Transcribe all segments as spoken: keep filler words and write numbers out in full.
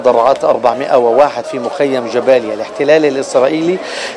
مدرعات أربعمائة وواحد في مخيم جباليا. الاحتلال الإسرائيلي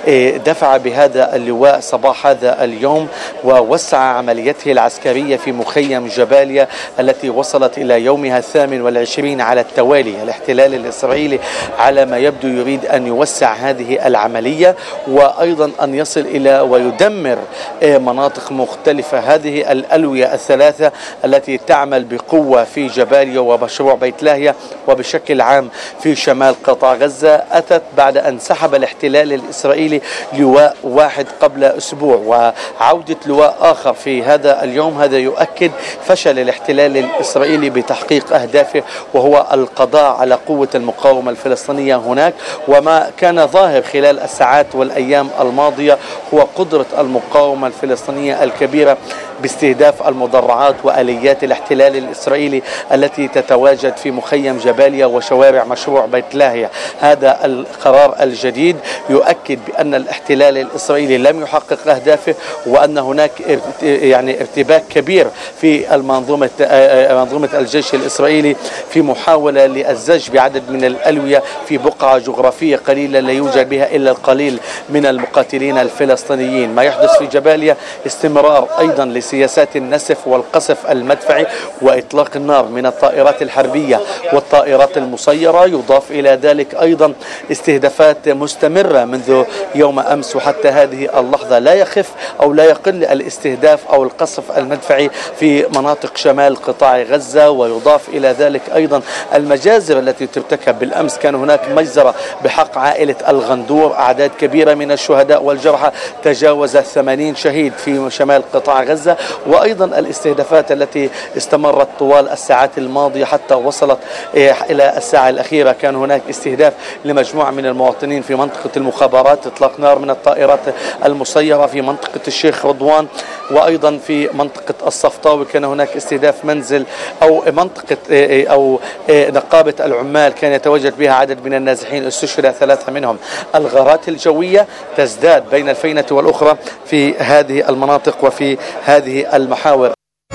دفع بهذا اللواء صباح هذا اليوم ووسع عمليته العسكرية في مخيم جباليا التي وصلت إلى يومها الثامن والعشرين على التوالي. الاحتلال الإسرائيلي على ما يبدو يريد أن يوسع هذه العملية وأيضا أن يصل إلى ويدمر مناطق مختلفة. هذه الألوية الثلاثة التي تعمل بقوة في جباليا ومشروع بيت لاهيا وبشكل عام في شمال قطاع غزة أتت بعد أن سحب الاحتلال الإسرائيلي لواء واحد قبل أسبوع وعودة لواء آخر في هذا اليوم. هذا يؤكد فشل الاحتلال الإسرائيلي بتحقيق أهدافه وهو القضاء على قوة المقاومة الفلسطينية هناك. وما كان ظاهر خلال الساعات والأيام الماضية هو قدرة المقاومة الفلسطينية الكبيرة باستهداف المدرعات وآليات الاحتلال الإسرائيلي التي تتواجد في مخيم جباليا وشوارع مشروع بيت لاهيا. هذا القرار الجديد يؤكد بأن الاحتلال الإسرائيلي لم يحقق أهدافه وأن هناك يعني ارتباك كبير في المنظومة منظومة الجيش الإسرائيلي في محاولة للزج بعدد من الألوية في بقعة جغرافية قليلة لا يوجد بها إلا القليل من المقاتلين الفلسطينيين. ما يحدث في جباليا استمرار أيضا لسياسات النسف والقصف المدفعي وإطلاق النار من الطائرات الحربية والطائرات المسيرة. يضاف إلى ذلك أيضا استهدافات مستمرة منذ يوم أمس وحتى هذه اللحظة. لا يخف أو لا يقل الاستهداف أو القصف المدفعي في مناطق شمال قطاع غزة. ويضاف إلى ذلك أيضا المجازر التي ترتكب. بالأمس كان هناك مجزرة بحق عائلة الغندور، أعداد كبيرة من الشهداء والجرحى تجاوز ثمانين شهيد في شمال قطاع غزة. وأيضا الاستهدافات التي استمرت طوال الساعات الماضية حتى وصلت إلى الساعة الأخيرة. كان هناك استهداف لمجموعة من المواطنين في منطقة المخابرات، إطلاق نار من الطائرات المسيرة في منطقة الشيخ رضوان وأيضا في منطقة الصفطاوي. كان هناك استهداف منزل أو منطقة أو نقابة العمال كان يتواجد بها عدد من النازحين، استشهد ثلاثة منهم. الغارات الجوية تزداد بين الفينة والأخرى في هذه المناطق وفي هذه المحاور.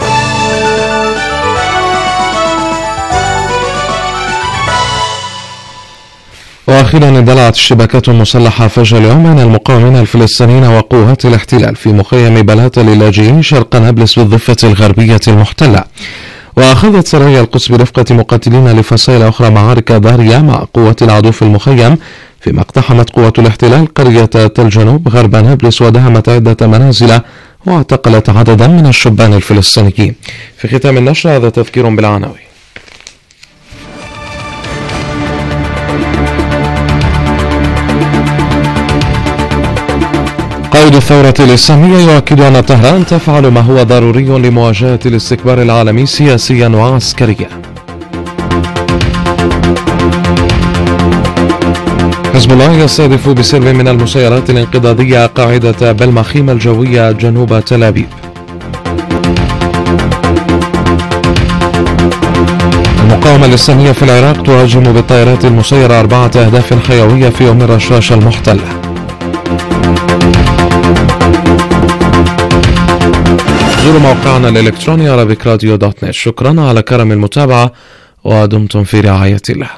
وأخيرا اندلعت الشبكات المسلحة فجر اليوم بين المقاومين الفلسطينيين وقوات الاحتلال في مخيم بلاطة للاجئين شرق نابلس بالضفة الغربية المحتلة. وأخذت سرايا القدس برفقة مقاتلين لفصائل أخرى معارك ضارية مع قوة العدو في المخيم، فيما اقتحمت قوة الاحتلال قرية تل جنوب غرب نابلس ودهمت عدة منازل واعتقلت عددا من الشبان الفلسطينيين. في ختام النشر هذا تذكير بالعناوين. قائد الثورة الإسلامية يؤكد أن طهران تفعل ما هو ضروري لمواجهة الاستكبار العالمي سياسيا وعسكريا. حزب الله يستهدف بسرب من المسيرات الانقضاضية قاعدة بالمخيم الجوية جنوب تل أبيب. المقاومة الإسلامية في العراق تهاجم بالطائرات المسيرة أربعة أهداف حيوية في يوم رشاش المحتلة. زوروا موقعنا الإلكتروني عربيك راديو دوت نت. شكرا على كرم المتابعة ودمتم في رعاية الله.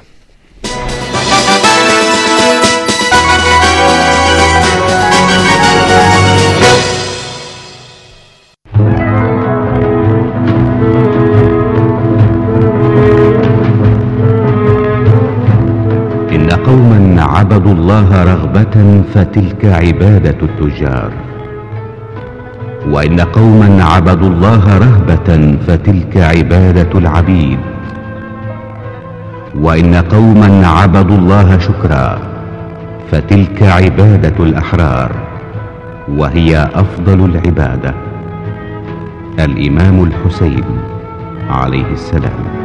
إن قوما عبدوا الله رغبة فتلك عبادة التجار، وإن قوما عبدوا الله رهبة فتلك عبادة العبيد، وإن قوما عبدوا الله شكرا فتلك عبادة الأحرار، وهي أفضل العبادة. الإمام الحسين عليه السلام.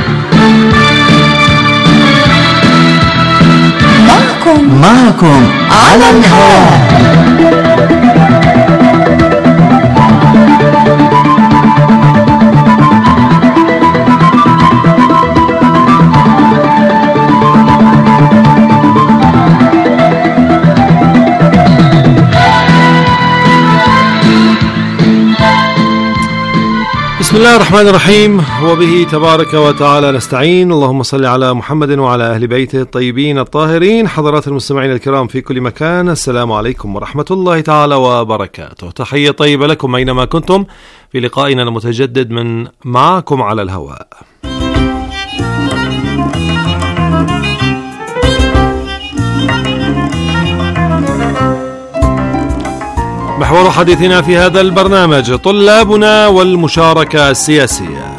معكم على الهواء. بسم الله الرحمن الرحيم، وبه تبارك وتعالى نستعين. اللهم صل على محمد وعلى أهل بيته الطيبين الطاهرين. حضرات المستمعين الكرام في كل مكان، السلام عليكم ورحمة الله تعالى وبركاته. تحية طيبة لكم أينما كنتم في لقائنا المتجدد من معكم على الهواء. محور حديثنا في هذا البرنامج طلابنا والمشاركة السياسية.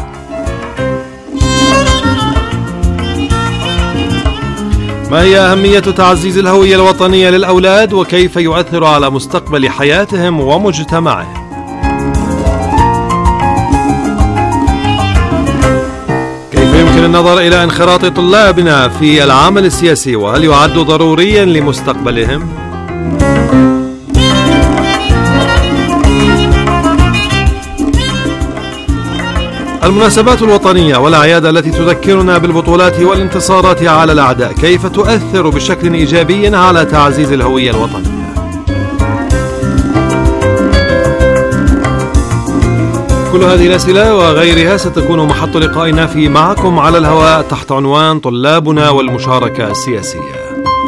ما هي أهمية تعزيز الهوية الوطنية للأولاد، وكيف يؤثر على مستقبل حياتهم ومجتمعهم؟ كيف يمكن النظر إلى انخراط طلابنا في العمل السياسي، وهل يعد ضروريا لمستقبلهم؟ المناسبات الوطنية والأعياد التي تذكرنا بالبطولات والانتصارات على الأعداء، كيف تؤثر بشكل إيجابي على تعزيز الهوية الوطنية؟ كل هذه الأسئلة وغيرها ستكون محط لقائنا في معكم على الهواء تحت عنوان طلابنا والمشاركة السياسية.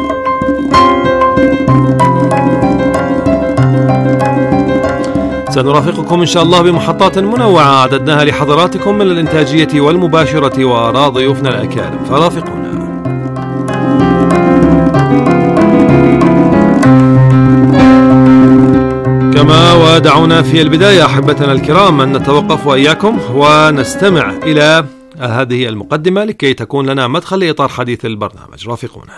سنرافقكم إن شاء الله بمحطات منوعة أعددناها لحضراتكم من الإنتاجية والمباشرة وآراء ضيوفنا الأكارم، فرافقونا. كما ودعونا في البداية أحبتنا الكرام أن نتوقف وإياكم ونستمع إلى هذه المقدمة لكي تكون لنا مدخل لإطار حديث البرنامج. رافقونا.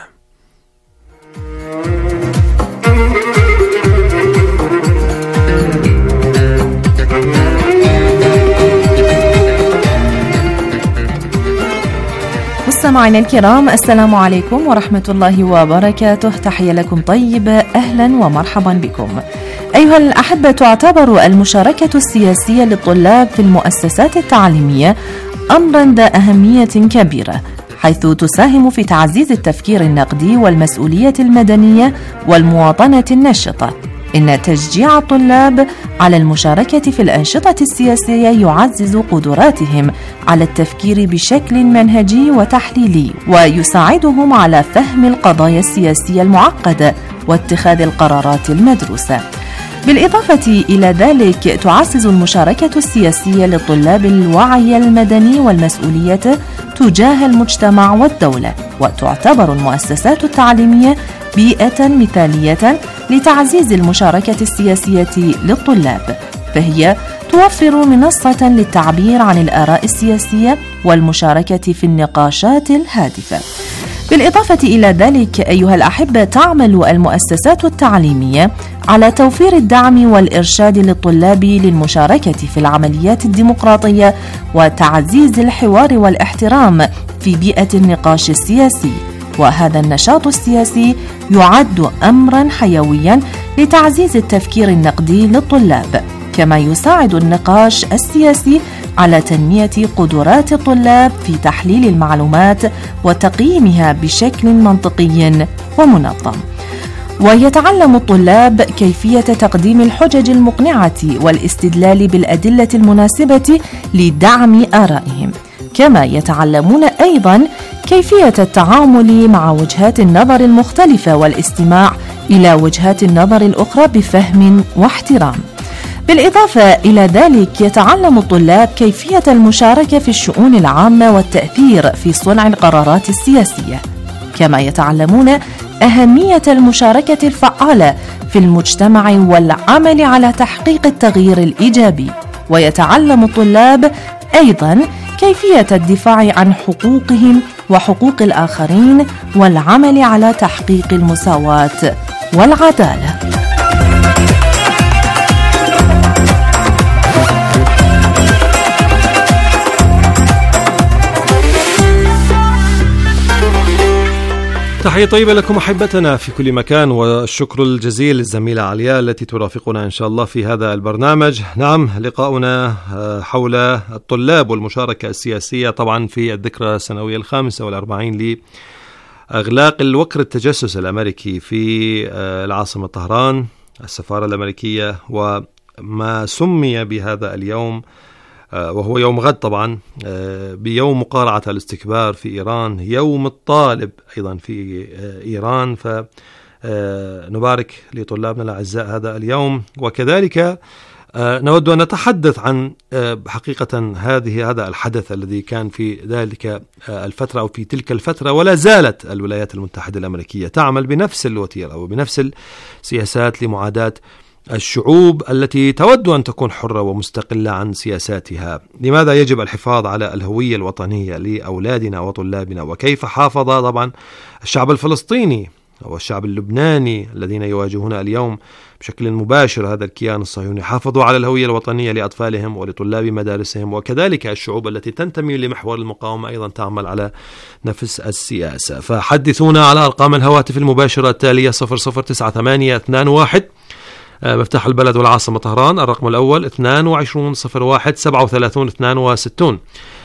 مستمعينا الكرام، السلام عليكم ورحمة الله وبركاته. تحية لكم طيبة، أهلا ومرحبا بكم. أيها الأحبة، تعتبر المشاركة السياسية للطلاب في المؤسسات التعليمية أمرا ذا أهمية كبيرة، حيث تساهم في تعزيز التفكير النقدي والمسؤولية المدنية والمواطنة النشطة. إن تشجيع الطلاب على المشاركة في الأنشطة السياسية يعزز قدراتهم على التفكير بشكل منهجي وتحليلي، ويساعدهم على فهم القضايا السياسية المعقدة واتخاذ القرارات المدروسة. بالإضافة إلى ذلك، تعزز المشاركة السياسية للطلاب الوعي المدني والمسؤولية تجاه المجتمع والدولة، وتعتبر المؤسسات التعليمية بيئة مثالية لتعزيز المشاركة السياسية للطلاب، فهي توفر منصة للتعبير عن الآراء السياسية والمشاركة في النقاشات الهادفة. بالإضافة إلى ذلك أيها الأحبة، تعمل المؤسسات التعليمية على توفير الدعم والإرشاد للطلاب للمشاركة في العمليات الديمقراطية وتعزيز الحوار والاحترام في بيئة النقاش السياسي. وهذا النشاط السياسي يعد أمرا حيويا لتعزيز التفكير النقدي للطلاب، كما يساعد النقاش السياسي على تنمية قدرات الطلاب في تحليل المعلومات وتقييمها بشكل منطقي ومنظم. ويتعلم الطلاب كيفية تقديم الحجج المقنعة والاستدلال بالأدلة المناسبة لدعم آرائهم، كما يتعلمون أيضا كيفية التعامل مع وجهات النظر المختلفة والاستماع إلى وجهات النظر الأخرى بفهم واحترام. بالإضافة إلى ذلك، يتعلم الطلاب كيفية المشاركة في الشؤون العامة والتأثير في صنع القرارات السياسية، كما يتعلمون أهمية المشاركة الفعالة في المجتمع والعمل على تحقيق التغيير الإيجابي. ويتعلم الطلاب أيضا كيفية الدفاع عن حقوقهم وحقوق الآخرين والعمل على تحقيق المساواة والعدالة. تحية طيبة لكم أحبتنا في كل مكان، والشكر الجزيل للزميلة علياء التي ترافقنا إن شاء الله في هذا البرنامج. نعم، لقاؤنا حول الطلاب والمشاركة السياسية طبعا في الذكرى السنوية الخامسة والأربعين لإغلاق الوكر التجسس الأمريكي في العاصمة طهران، السفارة الأمريكية، وما سمي بهذا اليوم وهو يوم غد طبعا بيوم مقارعة الاستكبار في إيران، يوم الطالب أيضا في إيران. فنبارك لطلابنا الأعزاء هذا اليوم، وكذلك نود أن نتحدث عن حقيقة هذه هذا الحدث الذي كان في ذلك الفترة أو في تلك الفترة. ولا زالت الولايات المتحدة الأمريكية تعمل بنفس الوتيرة وبنفس السياسات لمعاداة الشعوب التي تود أن تكون حرة ومستقلة عن سياساتها. لماذا يجب الحفاظ على الهوية الوطنية لأولادنا وطلابنا؟ وكيف حافظ طبعا الشعب الفلسطيني والشعب اللبناني الذين يواجهون اليوم بشكل مباشر هذا الكيان الصهيوني، حافظوا على الهوية الوطنية لأطفالهم ولطلاب مدارسهم. وكذلك الشعوب التي تنتمي لمحور المقاومة أيضا تعمل على نفس السياسة. فحدثونا على أرقام الهواتف المباشرة التالية: صفر صفر تسعة ثمانية اثنان واحد مفتاح البلد والعاصمة طهران، الرقم الأول اثنان وعشرون صفر واحد سبعة وثلاثون اثنان وستون،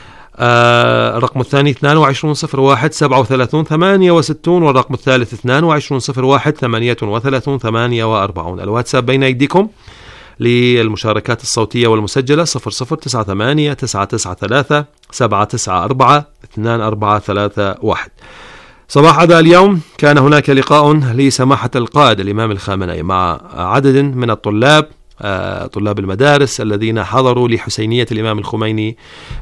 الرقم الثاني اثنان وعشرون صفر واحد سبعة وثلاثون ثمانية وستون، والرقم الثالث اثنان وعشرون صفر واحد ثمانية وثلاثون ثمانية وأربعون. الواتساب بين أيديكم للمشاركات الصوتية والمسجلة: صفر صفر تسعة ثمانية تسعة تسعة ثلاثة سبعة تسعة أربعة اثنان أربعة ثلاثة واحد. صباح هذا اليوم كان هناك لقاء لسماحة القائد الإمام الخامنئي مع عدد من الطلاب طلاب المدارس الذين حضروا لحسينية الإمام الخميني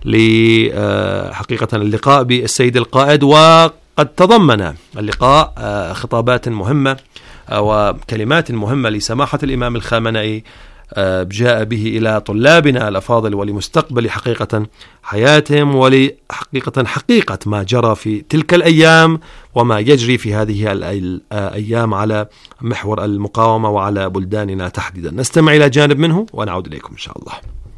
لحقيقة اللقاء بالسيد القائد. وقد تضمن اللقاء خطابات مهمة وكلمات مهمة لسماحة الإمام الخامنئي جاء به إلى طلابنا الأفاضل ولمستقبل حقيقة حياتهم ولحقيقة حقيقة ما جرى في تلك الأيام وما يجري في هذه الأيام على محور المقاومة وعلى بلداننا تحديدا. نستمع إلى جانب منه ونعود إليكم إن شاء الله.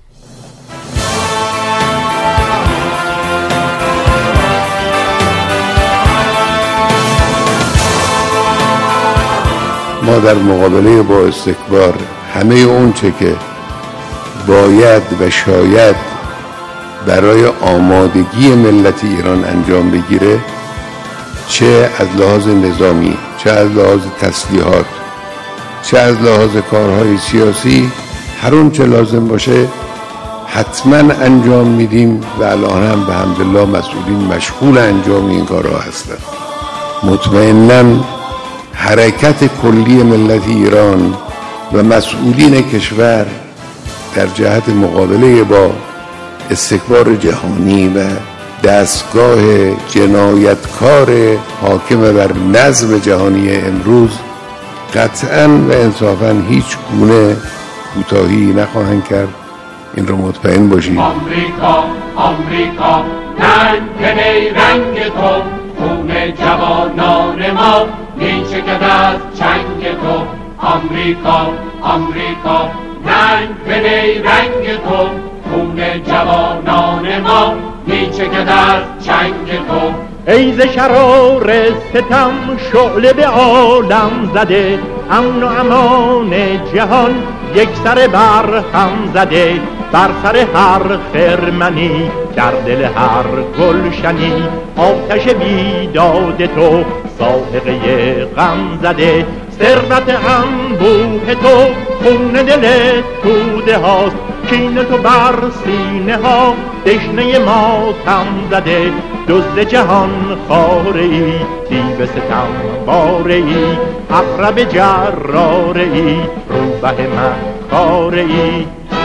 ما در مقابله با استکبار همه اون چه که باید و شاید برای آمادگی ملت ایران انجام بگیره، چه از لحاظ نظامی، چه از لحاظ تسلیحات، چه از لحاظ کارهای سیاسی، هر اون چه لازم باشه حتما انجام میدیم و الان هم به حمدالله مسئولین مشغول انجام این کارها هستن. مطمئناً حرکت کلی ملت ایران و مسئولین کشور در جهت مقابله با استکبار جهانی و دستگاه جنایتکار حاکم بر نظم جهانی امروز قطعاً و انصافاً هیچ گونه کوتاهی نخواهند کرد. این رو مطمئن باشید. آمریکا آمریکا رنگ رنگ تو، خون جوانان ما میچکد از چنگ تو. آمریکا آمریکا رنگ به رنگ تو، خون جوانان ما میچکد از چنگ تو. ای ز شرار ستم شعله به عالم زده، امن و امان جهان یک سر بر هم زده. بر سر هر خرمنی، در دل هر گلشنی، آتش بیداد تو سائقه غم زده. ثروت انبوه تو خون دل توده هاست، کین تو بر سینه ها دشنه ماتم زده. دزد جهان خاره ای، دیو ستم باره ای، عقرب جراره ای، روبه مکاره ای.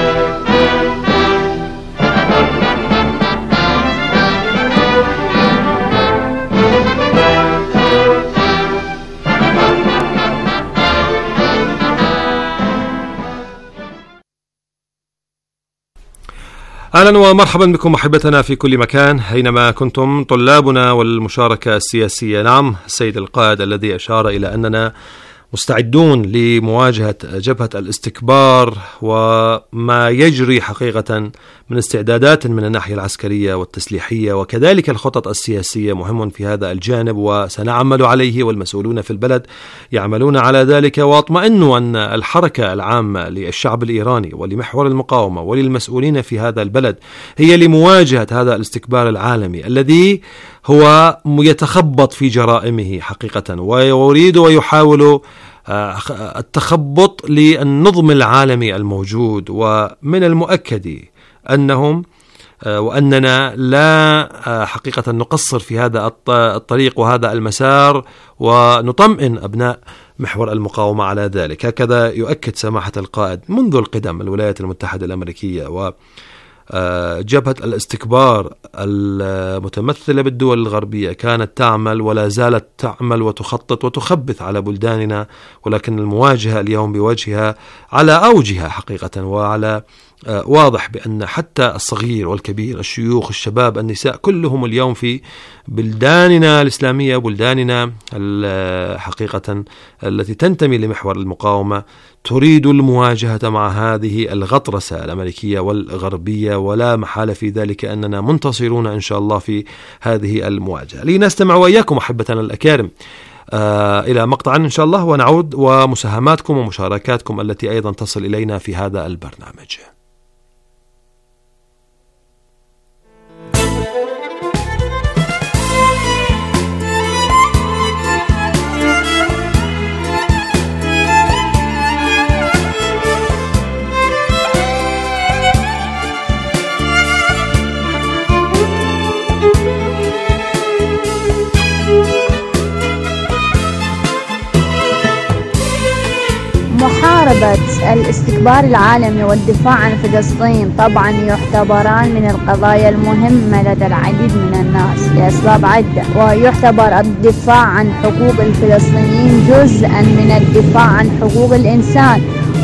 أهلا ومرحبا بكم أحبتنا في كل مكان أينما كنتم طلابنا والمشاركة السياسية. نعم، السيد القائد الذي أشار إلى أننا مستعدون لمواجهة جبهة الاستكبار وما يجري حقيقة من استعدادات من الناحية العسكرية والتسليحية، وكذلك الخطط السياسية مهم في هذا الجانب، وسنعمل عليه، والمسؤولون في البلد يعملون على ذلك. واطمئنوا أن الحركة العامة للشعب الإيراني ولمحور المقاومة وللمسؤولين في هذا البلد هي لمواجهة هذا الاستكبار العالمي الذي هو يتخبط في جرائمه حقيقة، ويريد ويحاول التخبط للنظم العالمي الموجود. ومن المؤكد أنهم وأننا لا حقيقة نقصر في هذا الطريق وهذا المسار، ونطمئن أبناء محور المقاومة على ذلك. هكذا يؤكد سماحة القائد منذ القدم الولايات المتحدة الأمريكية و جبهة الاستكبار المتمثلة بالدول الغربية كانت تعمل ولا زالت تعمل وتخطط وتخبث على بلداننا، ولكن المواجهة اليوم بوجهها على أوجها حقيقة، وعلى واضح بأن حتى الصغير والكبير، الشيوخ، الشباب، النساء، كلهم اليوم في بلداننا الإسلامية، بلداننا حقيقة التي تنتمي لمحور المقاومة، تريد المواجهة مع هذه الغطرسة الأمريكية والغربية، ولا محال في ذلك أننا منتصرون إن شاء الله في هذه المواجهة. لنستمع وإياكم أحبتنا الأكارم آه إلى مقطع إن شاء الله، ونعود ومساهماتكم ومشاركاتكم التي أيضا تصل إلينا في هذا البرنامج. محاربة الاستكبار العالمي والدفاع عن فلسطين طبعا يعتبران من القضايا المهمة لدى العديد من الناس لأسباب عدة، ويعتبر الدفاع عن حقوق الفلسطينيين جزءا من الدفاع عن حقوق الإنسان،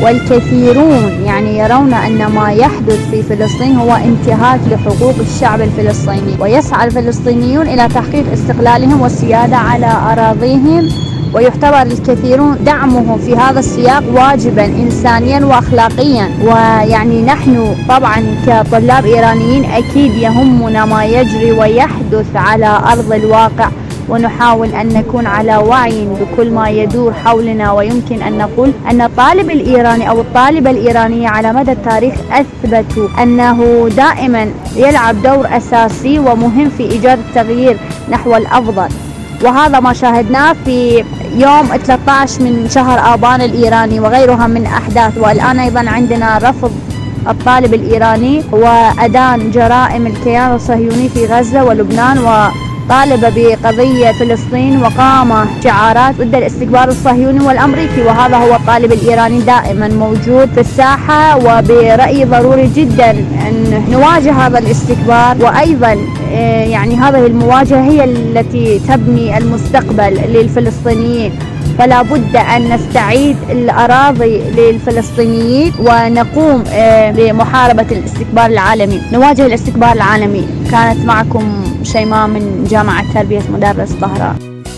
والكثيرون يعني يرون أن ما يحدث في فلسطين هو انتهاك لحقوق الشعب الفلسطيني، ويسعى الفلسطينيون إلى تحقيق استقلالهم والسيادة على أراضيهم، ويعتبر الكثيرون دعمهم في هذا السياق واجبا إنسانيا وأخلاقيا. ويعني نحن طبعا كطلاب إيرانيين أكيد يهمنا ما يجري ويحدث على أرض الواقع، ونحاول أن نكون على وعي بكل ما يدور حولنا. ويمكن أن نقول أن الطالب الإيراني أو الطالبة الإيرانية على مدى التاريخ أثبتوا أنه دائما يلعب دور أساسي ومهم في إيجاد التغيير نحو الأفضل، وهذا ما شاهدناه في يوم ثلاثة عشر من شهر آبان الإيراني وغيرها من أحداث. والآن أيضا عندنا رفض الطالب الإيراني وأدان جرائم الكيان الصهيوني في غزة ولبنان، وطالب بقضية فلسطين وقام شعارات ضد الاستكبار الصهيوني والأمريكي، وهذا هو الطالب الإيراني دائما موجود في الساحة. وبرأيي ضروري جدا أن نواجه هذا الاستكبار، وأيضا يعني هذه المواجهة هي التي تبني المستقبل للفلسطينيين، فلا بد أن نستعيد الأراضي للفلسطينيين ونقوم بمحاربة الاستكبار العالمي، نواجه الاستكبار العالمي. كانت معكم شيماء من جامعة تربية مدرس طهران.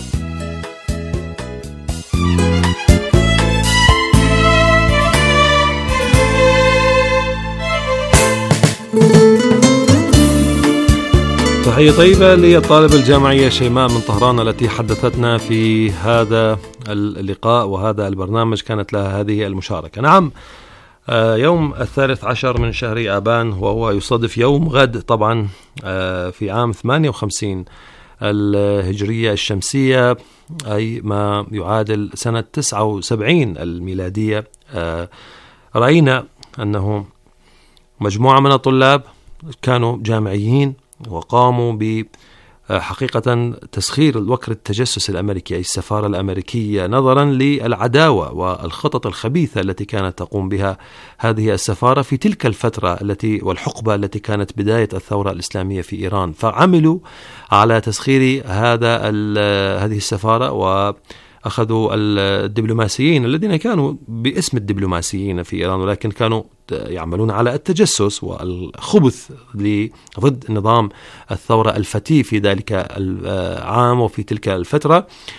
تحية طيبة للطالبة الجامعية شيماء من طهران التي حدثتنا في هذا اللقاء وهذا البرنامج، كانت لها هذه المشاركة. نعم، يوم الثالث عشر من شهر آبان وهو يصادف يوم غد طبعا في عام ثمانية وخمسين الهجرية الشمسية، أي ما يعادل سنة تسعة وسبعين الميلادية. رأينا أنه مجموعة من الطلاب كانوا جامعيين وقاموا بحقيقة تسخير الوكر التجسس الأمريكي أي السفارة الأمريكية، نظرا للعداوة والخطط الخبيثة التي كانت تقوم بها هذه السفارة في تلك الفترة التي والحقبة التي كانت بداية الثورة الإسلامية في إيران. فعملوا على تسخير هذا هذه السفارة، وأخذوا الدبلوماسيين الذين كانوا باسم الدبلوماسيين في إيران، ولكن كانوا يعملون على التجسس والخبث ضد نظام الثورة الفتي في ذلك العام وفي تلك الفترة.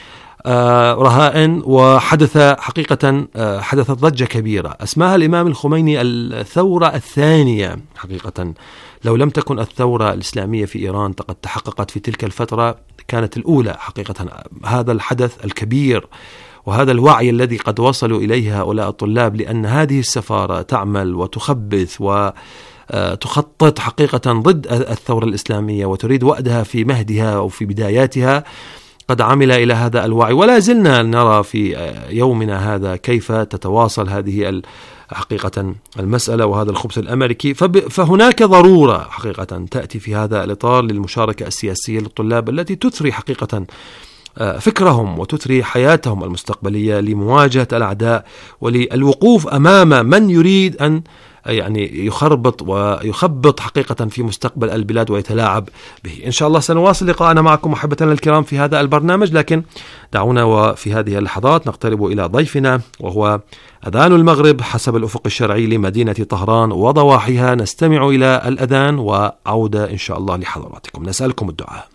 رهائن، وحدث حقيقة حدثت ضجة كبيرة أسماها الإمام الخميني الثورة الثانية. حقيقة لو لم تكن الثورة الإسلامية في إيران قد تحققت في تلك الفترة كانت الأولى. حقيقة هذا الحدث الكبير وهذا الوعي الذي قد وصلوا إليه هؤلاء الطلاب، لأن هذه السفارة تعمل وتخبث وتخطط حقيقة ضد الثورة الإسلامية وتريد وأدها في مهدها أو في بداياتها، قد عمل إلى هذا الوعي. ولا زلنا نرى في يومنا هذا كيف تتواصل هذه حقيقة المسألة وهذا الخبث الأمريكي. فهناك ضرورة حقيقة تأتي في هذا الإطار للمشاركة السياسية للطلاب التي تثري حقيقة فكرهم وتثري حياتهم المستقبلية لمواجهة الأعداء وللوقوف أمام من يريد أن يعني يخربط ويخبط حقيقة في مستقبل البلاد ويتلاعب به. إن شاء الله سنواصل لقاءنا معكم محبتنا الكرام في هذا البرنامج، لكن دعونا وفي هذه اللحظات نقترب إلى ضيفنا وهو أذان المغرب حسب الأفق الشرعي لمدينة طهران وضواحيها. نستمع إلى الأذان وعودة إن شاء الله لحضراتكم. نسألكم الدعاء.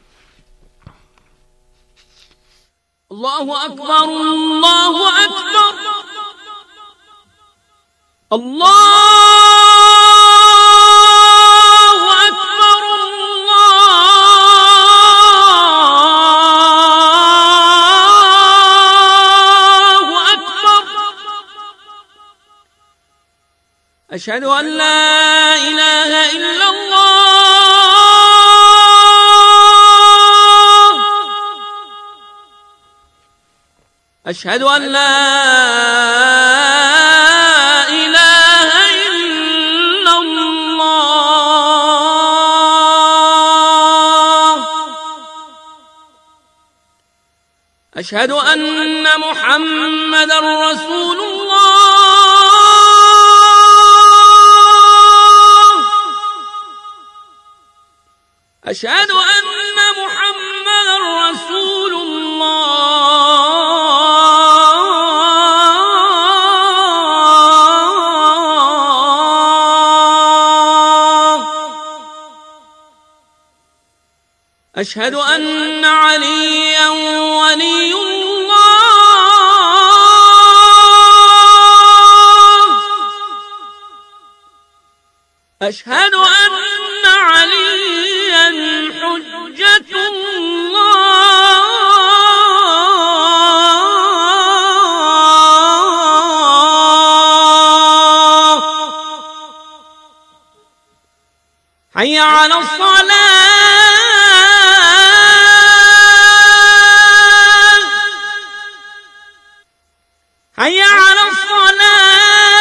الله أكبر الله أكبر الله أكبر الله أكبر. أشهد أن لا إله إلا الله، أشهد أن لا أشهد أن محمد رسول الله، أشهد أن محمد رسول الله، أشهد أن عليا ولي الله، أشهد أن عليا حجة الله. حي على الصلاة، حي على الصلاة،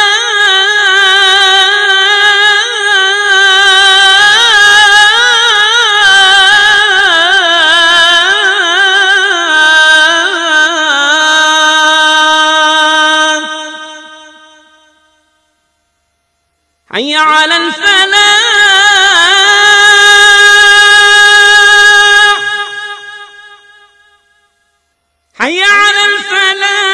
حي على الفلاح، حي على الفلاح.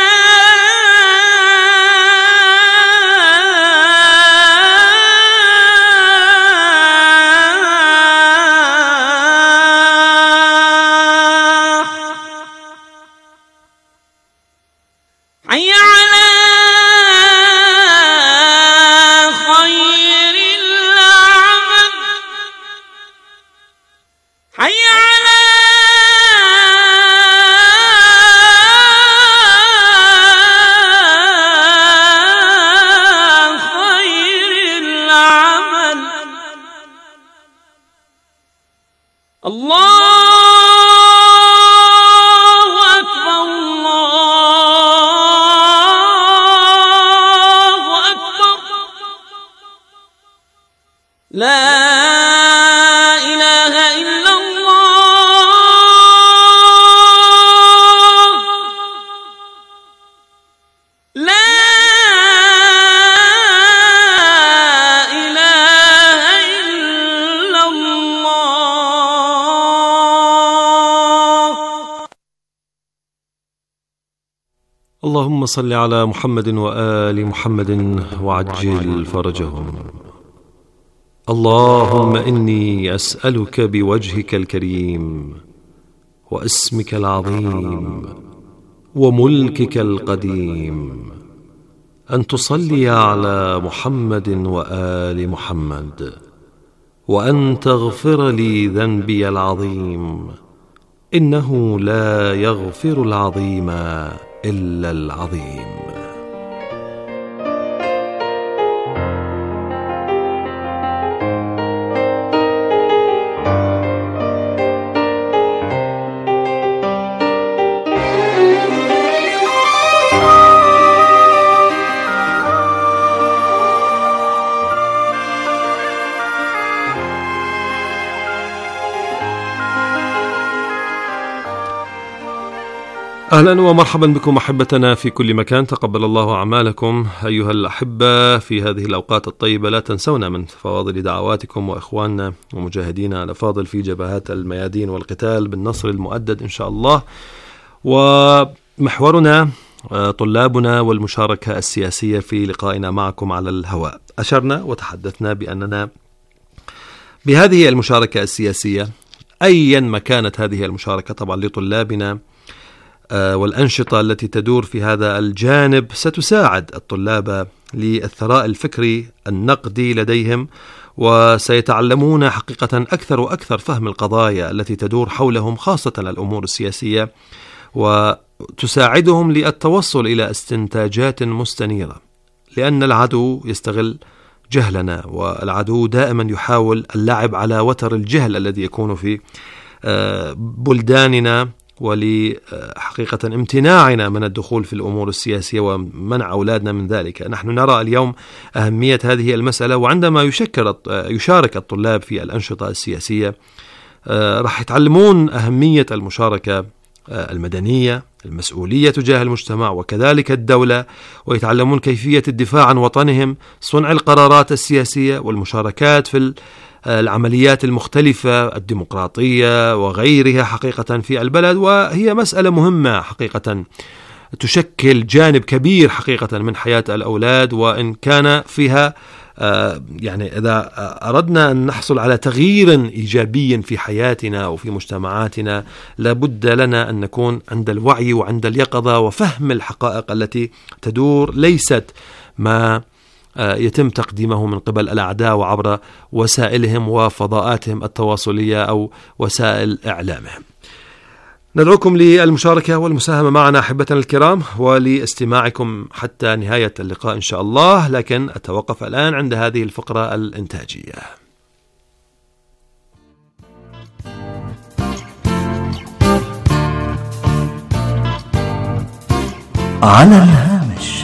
حي على خير العمل، حي على خير العمل. الله لا إله إلا الله، لا إله إلا الله. اللهم صل على محمد وآل محمد وعجل فرجهم. اللهم إني أسألك بوجهك الكريم واسمك العظيم وملكك القديم أن تصلي على محمد وآل محمد، وأن تغفر لي ذنبي العظيم، إنه لا يغفر العظيم إلا العظيم. أهلا ومرحبا بكم أحبتنا في كل مكان، تقبل الله أعمالكم أيها الأحبة في هذه الأوقات الطيبة. لا تنسونا من فواضل دعواتكم وإخواننا ومجاهدينا الأفاضل في جبهات الميادين والقتال بالنصر المؤدد إن شاء الله. ومحورنا طلابنا والمشاركة السياسية في لقائنا معكم على الهواء. أشرنا وتحدثنا بأننا بهذه المشاركة السياسية أيا ما كانت هذه المشاركة طبعا لطلابنا والأنشطة التي تدور في هذا الجانب ستساعد الطلاب للثراء الفكري النقدي لديهم، وسيتعلمون حقيقة أكثر وأكثر فهم القضايا التي تدور حولهم خاصة الأمور السياسية، وتساعدهم للتوصل إلى استنتاجات مستنيرة، لأن العدو يستغل جهلنا، والعدو دائما يحاول اللعب على وتر الجهل الذي يكون في بلداننا، ولحقيقة امتناعنا من الدخول في الأمور السياسية ومنع أولادنا من ذلك. نحن نرى اليوم أهمية هذه المسألة، وعندما يشكر يشارك الطلاب في الأنشطة السياسية راح يتعلمون أهمية المشاركة المدنية، المسؤولية تجاه المجتمع وكذلك الدولة، ويتعلمون كيفية الدفاع عن وطنهم، صنع القرارات السياسية والمشاركات في العمليات المختلفة الديمقراطية وغيرها حقيقة في البلد. وهي مسألة مهمة حقيقة تشكل جانب كبير حقيقة من حياة الأولاد، وإن كان فيها يعني إذا أردنا أن نحصل على تغيير إيجابي في حياتنا وفي مجتمعاتنا لابد لنا أن نكون عند الوعي وعند اليقظة وفهم الحقائق التي تدور، ليست ما يتم تقديمه من قبل الأعداء وعبر وسائلهم وفضاءاتهم التواصلية أو وسائل إعلامهم. ندعوكم للمشاركة والمساهمة معنا أحبتنا الكرام ولاستماعكم حتى نهاية اللقاء إن شاء الله، لكن أتوقف الآن عند هذه الفقرة الإنتاجية. على الهامش.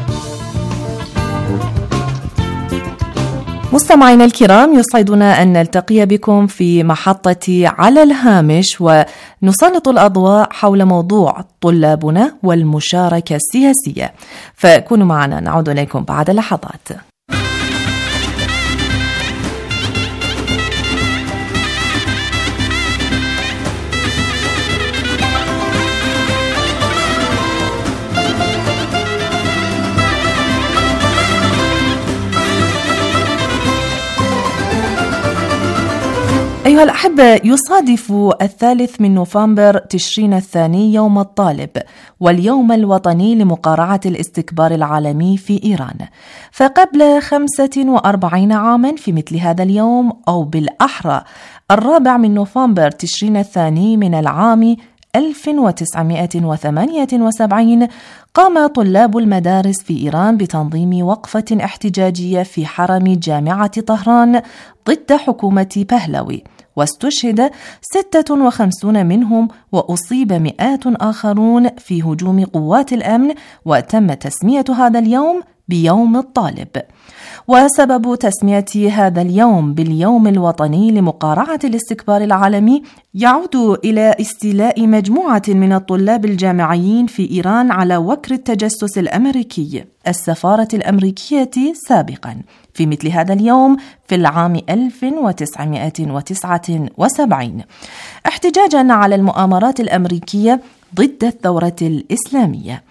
مستمعينا الكرام، يسعدنا أن نلتقي بكم في محطة على الهامش ونسلط الأضواء حول موضوع طلابنا والمشاركة السياسية، فكونوا معنا، نعود إليكم بعد لحظات. أيها الأحبة، يصادف الثالث من نوفمبر تشرين الثاني يوم الطالب واليوم الوطني لمقارعة الاستكبار العالمي في إيران. فقبل خمسة وأربعين عاما في مثل هذا اليوم، أو بالأحرى الرابع من نوفمبر تشرين الثاني من العام ألف وتسعمائة وثمانية وسبعين، قام طلاب المدارس في إيران بتنظيم وقفة احتجاجية في حرم جامعة طهران ضد حكومة بهلوي، واستشهد ستة وخمسين منهم وأصيب مئات آخرون في هجوم قوات الأمن، وتم تسمية هذا اليوم بيوم الطالب. وسبب تسمية هذا اليوم باليوم الوطني لمقارعة الاستكبار العالمي يعود إلى استيلاء مجموعة من الطلاب الجامعيين في إيران على وكر التجسس الأمريكي السفارة الأمريكية سابقا في مثل هذا اليوم في العام ألف وتسعمائة وتسعة وسبعين، احتجاجا على المؤامرات الأمريكية ضد الثورة الإسلامية.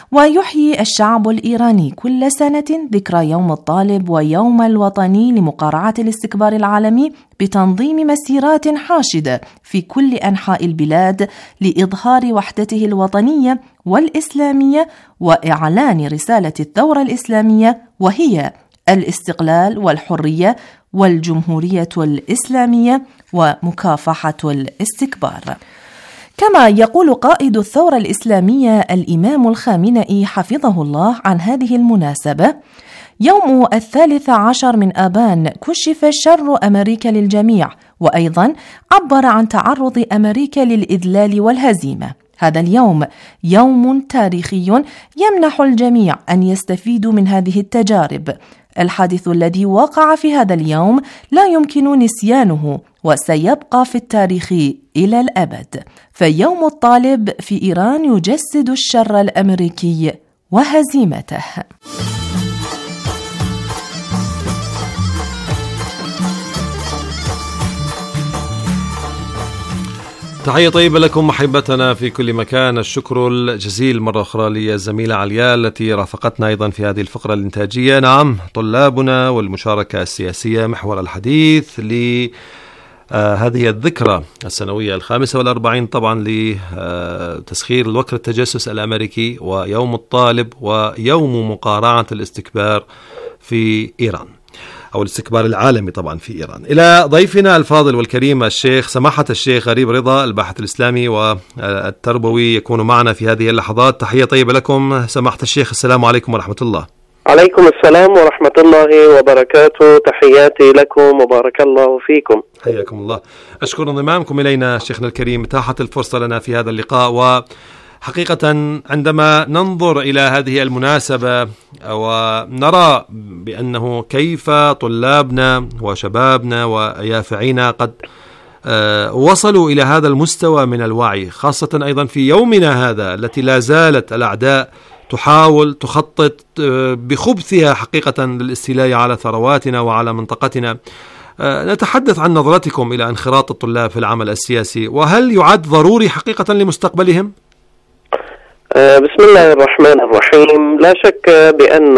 ويحيي الشعب الإيراني كل سنة ذكرى يوم الطالب ويوم الوطني لمقارعة الاستكبار العالمي بتنظيم مسيرات حاشدة في كل أنحاء البلاد لإظهار وحدته الوطنية والإسلامية وإعلان رسالة الثورة الإسلامية، وهي الاستقلال والحرية والجمهورية الإسلامية ومكافحة الاستكبار. كما يقول قائد الثورة الإسلامية الإمام الخامنئي حفظه الله عن هذه المناسبة: يوم الثالث عشر من آبان كشف شر أمريكا للجميع، وأيضا عبر عن تعرض أمريكا للإذلال والهزيمة. هذا اليوم يوم تاريخي يمنح الجميع أن يستفيدوا من هذه التجارب. الحادث الذي وقع في هذا اليوم لا يمكن نسيانه وسيبقى في التاريخ إلى الأبد. فيوم الطالب في إيران يجسد الشر الأمريكي وهزيمته. تحية طيبة لكم محبتنا في كل مكان. الشكر الجزيل مرة أخرى للزميلة علياء التي رافقتنا أيضا في هذه الفقرة الإنتاجية. نعم، طلابنا والمشاركة السياسية محور الحديث لهذه الذكرى السنوية الخامسة والأربعين طبعا لتسخير الوكر التجسس الأمريكي، ويوم الطالب ويوم مقارعة الاستكبار في إيران، أو الاستكبار العالمي طبعا في إيران. إلى ضيفنا الفاضل والكريم الشيخ سماحة الشيخ غريب رضا الباحث الإسلامي والتربوي يكون معنا في هذه اللحظات. تحية طيبة لكم سماحة الشيخ، السلام عليكم ورحمة الله. عليكم السلام ورحمة الله وبركاته. تحياتي لكم وبارك الله فيكم. حياكم الله. أشكر انضمامكم إلينا شيخنا الكريم، اتاحت الفرصة لنا في هذا اللقاء. و حقيقة عندما ننظر إلى هذه المناسبة ونرى بأنه كيف طلابنا وشبابنا ويافعينا قد وصلوا إلى هذا المستوى من الوعي، خاصة أيضا في يومنا هذا التي لا زالت الأعداء تحاول تخطط بخبثها حقيقة للاستيلاء على ثرواتنا وعلى منطقتنا، نتحدث عن نظرتكم إلى انخراط الطلاب في العمل السياسي، وهل يعد ضروري حقيقة لمستقبلهم؟ بسم الله الرحمن الرحيم. لا شك بأن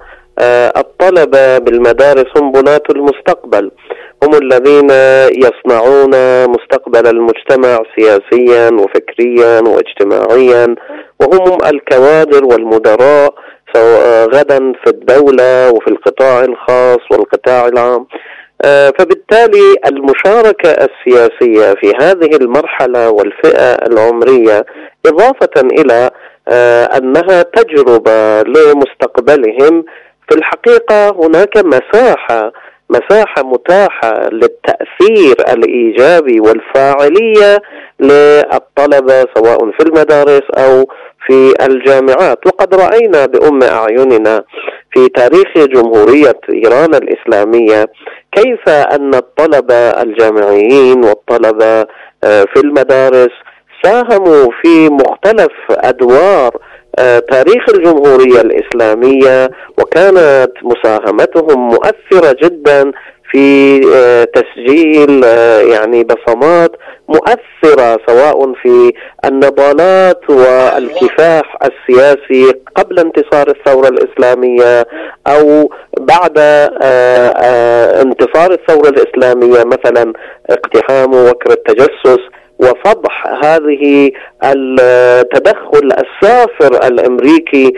الطلبة بالمدارس هم بناة المستقبل، هم الذين يصنعون مستقبل المجتمع سياسيا وفكريا واجتماعيا، وهم الكوادر والمدراء غدا في الدولة وفي القطاع الخاص والقطاع العام. فبالتالي المشاركة السياسية في هذه المرحلة والفئة العمرية، إضافة إلى أنها تجربة لمستقبلهم، في الحقيقة هناك مساحة مساحة متاحة للتأثير الإيجابي والفاعلية للطلبة سواء في المدارس أو في الجامعات. وقد رأينا بأم أعيننا في تاريخ جمهورية إيران الإسلامية كيف أن الطلبة الجامعيين والطلبة في المدارس ساهموا في مختلف أدوار تاريخ الجمهورية الإسلامية، وكانت مساهمتهم مؤثرة جدا في تسجيل يعني بصمات مؤثرة سواء في النضالات والكفاح السياسي قبل انتصار الثورة الإسلامية أو بعد انتصار الثورة الإسلامية، مثلا اقتحام وكر التجسس وفضح هذه التدخل السافر الأمريكي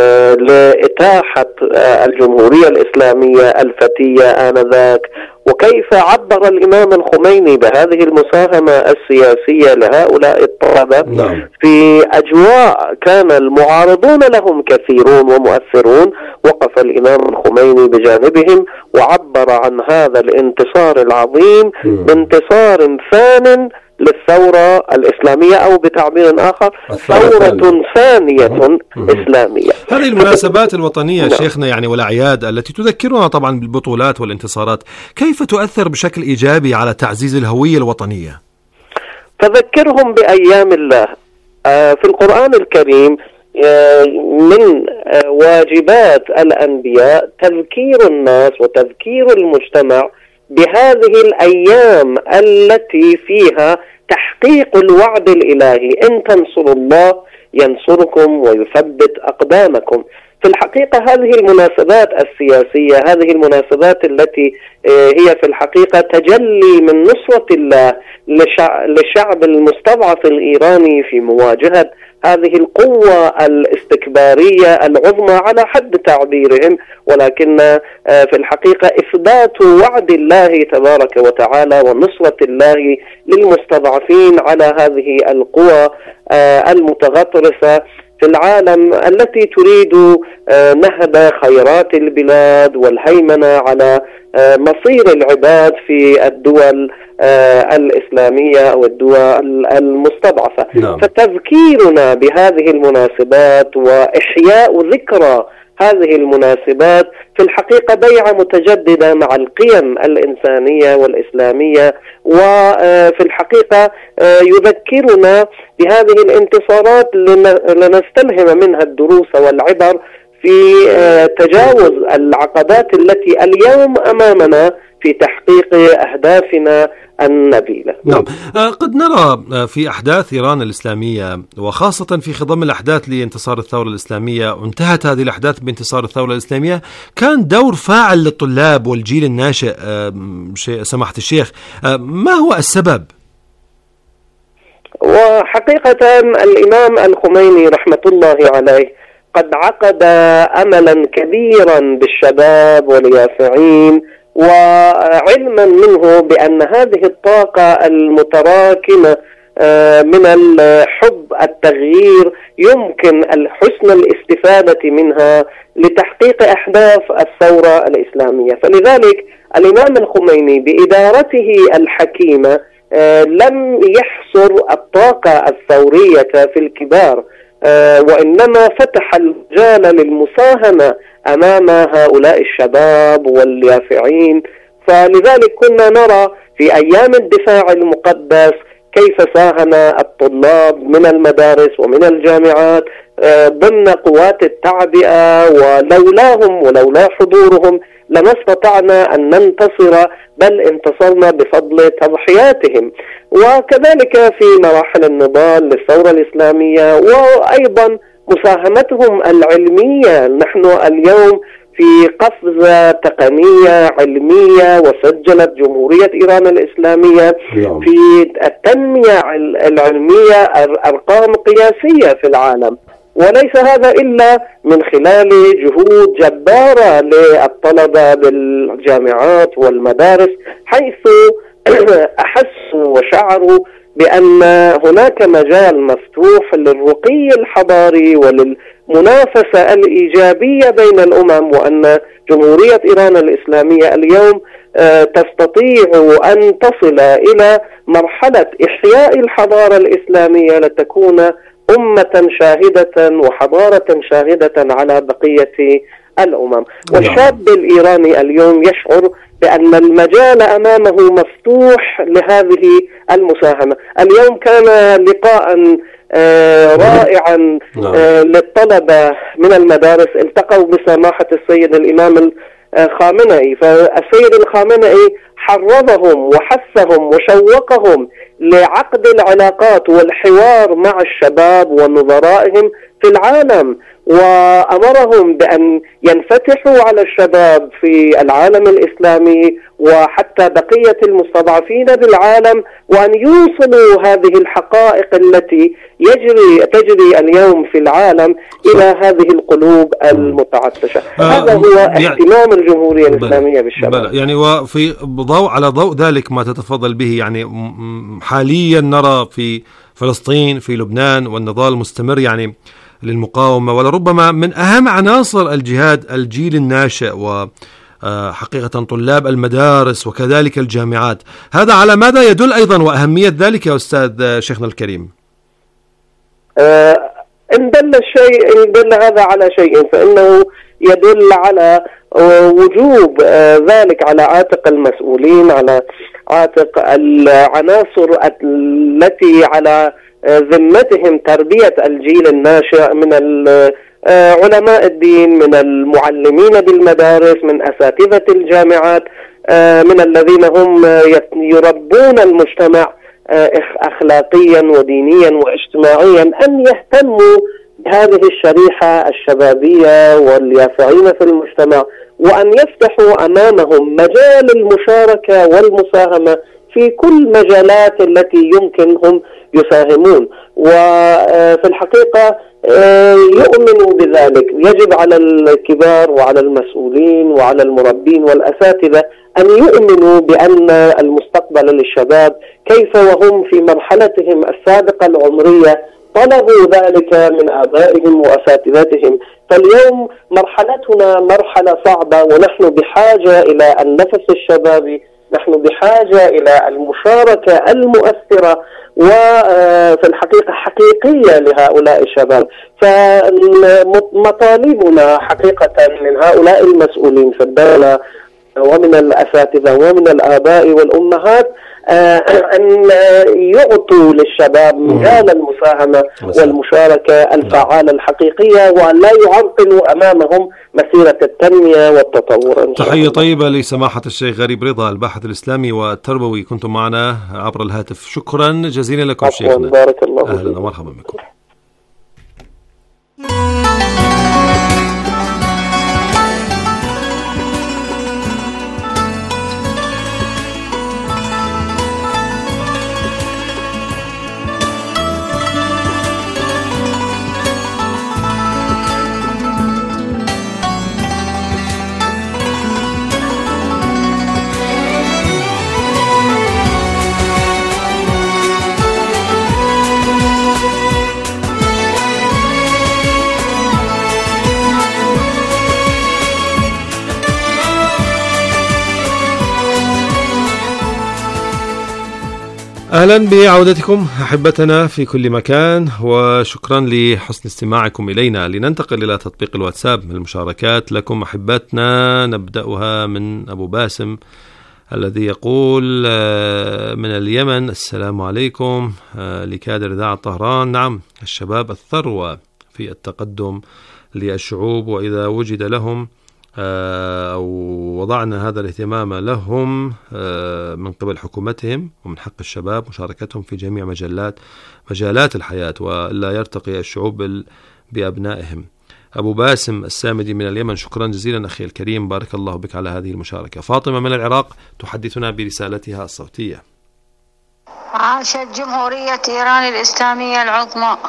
لإتاحة الجمهورية الإسلامية الفتية آنذاك، وكيف عبر الإمام الخميني بهذه المساهمة السياسية لهؤلاء الطلبة في أجواء كان المعارضون لهم كثيرون ومؤثرون. وقف الإمام الخميني بجانبهم وعبر عن هذا الانتصار العظيم بانتصار ثان للثورة الإسلامية، أو بتعبير آخر ثورة ثانية إسلامية. هذه المناسبات الوطنية شيخنا يعني والأعياد التي تذكرنا طبعا بالبطولات والانتصارات، كيف تؤثر بشكل إيجابي على تعزيز الهوية الوطنية؟ تذكرهم بأيام الله. في القرآن الكريم من واجبات الأنبياء تذكير الناس وتذكير المجتمع بهذه الأيام التي فيها تحقيق الوعد الإلهي: إن تنصروا الله ينصركم ويثبت أقدامكم. في الحقيقة هذه المناسبات السياسية، هذه المناسبات التي هي في الحقيقة تجلي من نصرة الله للشعب المستضعف الإيراني في مواجهة هذه القوة الاستكبارية العظمى على حد تعبيرهم، ولكن في الحقيقة إثبات وعد الله تبارك وتعالى ونصرة الله للمستضعفين على هذه القوى المتغطرسة في العالم التي تريد نهب خيرات البلاد والهيمنة على مصير العباد في الدول الإسلامية أو الدول المستضعفة. نعم. فتذكيرنا بهذه المناسبات وإحياء ذكرى هذه المناسبات في الحقيقة بيعة متجددة مع القيم الإنسانية والإسلامية، وفي الحقيقة يذكرنا بهذه الانتصارات لنستلهم منها الدروس والعبر في تجاوز العقبات التي اليوم أمامنا في تحقيق أهدافنا النبيلة. نعم. قد نرى في أحداث إيران الإسلامية وخاصة في خضم الأحداث لانتصار الثورة الإسلامية، وانتهت هذه الأحداث بانتصار الثورة الإسلامية، كان دور فاعل للطلاب والجيل الناشئ. سماحة الشيخ، ما هو السبب؟ وحقيقة الإمام الخميني رحمة الله عليه قد عقد أملا كبيرا بالشباب واليافعين، وعلما منه بأن هذه الطاقة المتراكمة من الحب التغيير يمكن حسن الاستفادة منها لتحقيق أهداف الثورة الإسلامية. فلذلك الإمام الخميني بإدارته الحكيمة لم يحصر الطاقة الثورية في الكبار، وإنما فتح المجال للمساهمة أمام هؤلاء الشباب واليافعين. فلذلك كنا نرى في أيام الدفاع المقدس كيف ساهم الطلاب من المدارس ومن الجامعات ضمن قوات التعبئة، ولولاهم ولولا حضورهم لما استطعنا أن ننتصر، بل انتصرنا بفضل تضحياتهم. وكذلك في مراحل النضال للثورة الإسلامية، وأيضا مساهمتهم العلمية. نحن اليوم في قفزة تقنية علمية، وسجلت جمهورية إيران الإسلامية في التنمية العلمية أرقام قياسية في العالم، وليس هذا إلا من خلال جهود جبارة للطلبة بالجامعات والمدارس، حيث أحسوا وشعروا بأن هناك مجال مفتوح للرقي الحضاري وللمنافسة الإيجابية بين الأمم، وأن جمهورية إيران الإسلامية اليوم تستطيع أن تصل إلى مرحلة إحياء الحضارة الإسلامية لتكون أمة شاهدة وحضارة شاهدة على بقية الأمم. والشاب الإيراني اليوم يشعر بأن المجال أمامه مفتوح لهذه المساهمة. اليوم كان لقاء آه رائعا آه للطلبة من المدارس، التقوا بسماحة السيد الإمام الخامنئي، فالسيد الخامنئي حرضهم وحثهم وشوقهم لعقد العلاقات والحوار مع الشباب ونظرائهم في العالم، وأمرهم بأن ينفتحوا على الشباب في العالم الإسلامي وحتى بقية المستضعفين بالعالم، وأن يوصلوا هذه الحقائق التي يجري تجري اليوم في العالم إلى هذه القلوب المتعطشة. آه هذا هو يعني اهتمام الجمهورية الإسلامية بالشباب. يعني وفي ضوء على ضوء ذلك ما تتفضل به، يعني حاليا نرى في فلسطين، في لبنان، والنضال المستمر يعني للمقاومة، ولربما من أهم عناصر الجهاد الجيل الناشئ وحقيقة طلاب المدارس وكذلك الجامعات. هذا على ماذا يدل أيضا، وأهمية ذلك يا أستاذ شيخنا الكريم؟ آه إن دل الشيء إن دل هذا على شيء فإنه يدل على وجوب آه ذلك على عاتق المسؤولين، على عاتق العناصر التي على ذمتهم تربية الجيل الناشئ من علماء الدين، من المعلمين بالمدارس، من أساتذة الجامعات، من الذين هم يربون المجتمع أخلاقيا ودينيا واجتماعيا أن يهتموا بهذه الشريحة الشبابية واليافعين في المجتمع، وأن يفتحوا أمامهم مجال المشاركة والمساهمة في كل مجالات التي يمكن هم يساهمون. وفي الحقيقة يؤمنوا بذلك. يجب على الكبار وعلى المسؤولين وعلى المربين والأساتذة أن يؤمنوا بأن المستقبل للشباب كيف وهم في مرحلتهم السابقة العمرية طلبوا ذلك من آبائهم وأساتذتهم. فاليوم مرحلتنا مرحلة صعبة، ونحن بحاجة إلى النفس الشبابي، نحن بحاجة إلى المشاركة المؤثرة وفي الحقيقة حقيقية لهؤلاء الشباب. فمطالبنا حقيقة من هؤلاء المسؤولين في الدولة ومن الأساتذة ومن الآباء والأمهات أن يعطوا للشباب مجال المساهمة والمشاركة الفعالة الحقيقية، وأن لا يعرقلوا أمامهم مسيرة التنمية والتطور. تحية طيبة لسماحة الشيخ غريب رضا، الباحث الإسلامي والتربوي، كنتم معنا عبر الهاتف. شكرا جزيلا لكم شيخنا. بارك الله فيك. أهلا ومرحبا بكم. أهلا بعودتكم أحبتنا في كل مكان، وشكرا لحسن استماعكم إلينا. لننتقل إلى تطبيق الواتساب من المشاركات لكم أحبتنا. نبدأها من أبو باسم الذي يقول من اليمن: السلام عليكم، لكادر إذاعة طهران. نعم، الشباب الثروة في التقدم للشعوب، وإذا وجد لهم أو وضعنا هذا الاهتمام لهم من قبل حكومتهم، ومن حق الشباب مشاركتهم في جميع مجالات مجالات الحياة، ولا يرتقي الشعوب بأبنائهم. أبو باسم السامدي من اليمن، شكرا جزيلا أخي الكريم، بارك الله بك على هذه المشاركة. فاطمة من العراق تحدثنا برسالتها الصوتية. عاشت جمهورية إيران الإسلامية العظمى،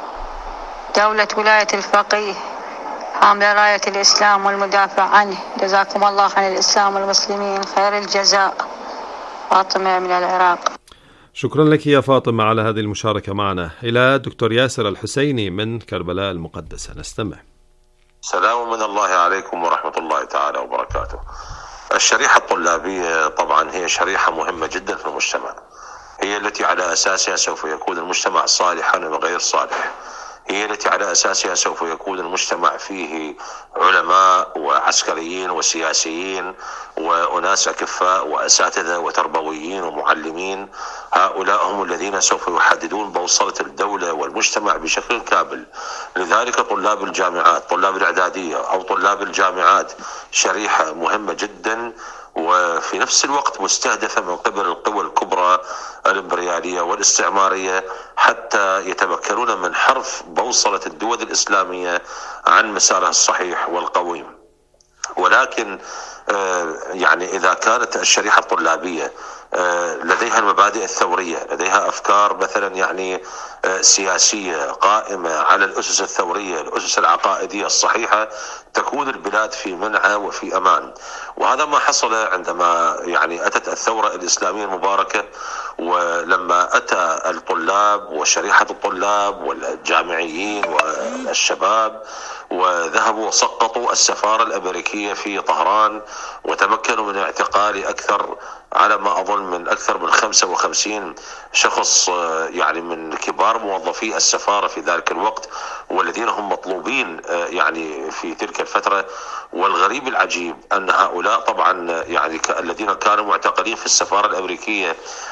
دولة ولاية الفقيه، حامل راية الإسلام والمدافع عنه. جزاكم الله عن الإسلام والمسلمين خير الجزاء. فاطمة من العراق. شكرا لك يا فاطمة على هذه المشاركة معنا. إلى دكتور ياسر الحسيني من كربلاء المقدسة نستمع. سلام من الله عليكم ورحمة الله تعالى وبركاته. الشريحة الطلابية طبعا هي شريحة مهمة جدا في المجتمع، هي التي على أساسها سوف يكون المجتمع صالحا وغير صالح، هي التي على أساسها سوف يكون المجتمع فيه علماء وعسكريين وسياسيين وأناس أكفاء وأساتذة وتربويين ومعلمين. هؤلاء هم الذين سوف يحددون بوصلة الدولة والمجتمع بشكل كامل. لذلك طلاب الجامعات، طلاب الإعدادية أو طلاب الجامعات شريحة مهمة جدا، وفي نفس الوقت مستهدفة من قبل القوى الكبرى الإمبريالية والاستعمارية حتى يتمكنون من حرف بوصلة الدول الإسلامية عن مسارها الصحيح والقويم. ولكن يعني إذا كانت الشريحة الطلابية لديها المبادئ الثورية، لديها أفكار مثلا يعني سياسية قائمة على الأسس الثورية، الأسس العقائدية الصحيحة، تكون البلاد في منعة وفي أمان. وهذا ما حصل عندما يعني أتت الثورة الإسلامية المباركة، ولما أتى الطلاب وشريحة الطلاب والجامعيين والشباب وذهبوا وسقطوا السفارة الأمريكية في طهران، وتمكنوا من اعتقال أكثر على ما أظن من أكثر من خمسة وخمسين شخص يعني من كبار موظفي السفارة في ذلك الوقت، والذين هم مطلوبين يعني في تلك الفترة. والغريب العجيب أن هؤلاء طبعا يعني الذين كانوا معتقلين في السفارة الأمريكية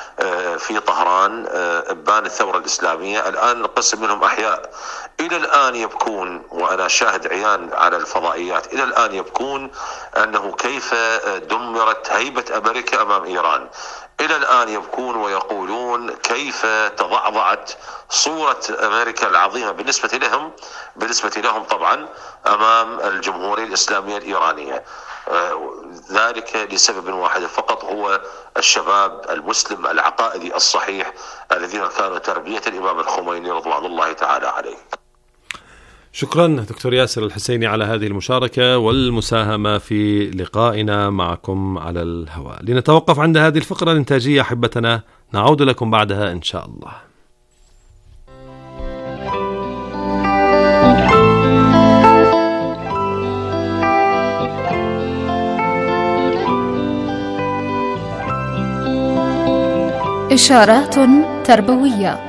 في طهران إبان الثورة الإسلامية. الآن القسم منهم أحياء إلى الآن يبكون، وأنا شاهد عيان على الفضائيات، إلى الآن يبكون أنه كيف دمرت هيبة أمريكا أمام إيران. إلى الآن يبكون ويقولون كيف تضعضعت صورة أمريكا العظيمة بالنسبة لهم بالنسبة لهم طبعا أمام الجمهورية الإسلامية الإيرانية. ذلك لسبب واحد فقط، هو الشباب المسلم العقائدي الصحيح الذين كانوا تربية الإمام الخميني رضوان الله تعالى عليه. شكرا دكتور ياسر الحسيني على هذه المشاركة والمساهمة في لقائنا معكم على الهواء. لنتوقف عند هذه الفقرة الإنتاجية أحبتنا، نعود لكم بعدها إن شاء الله. إشارات تربوية.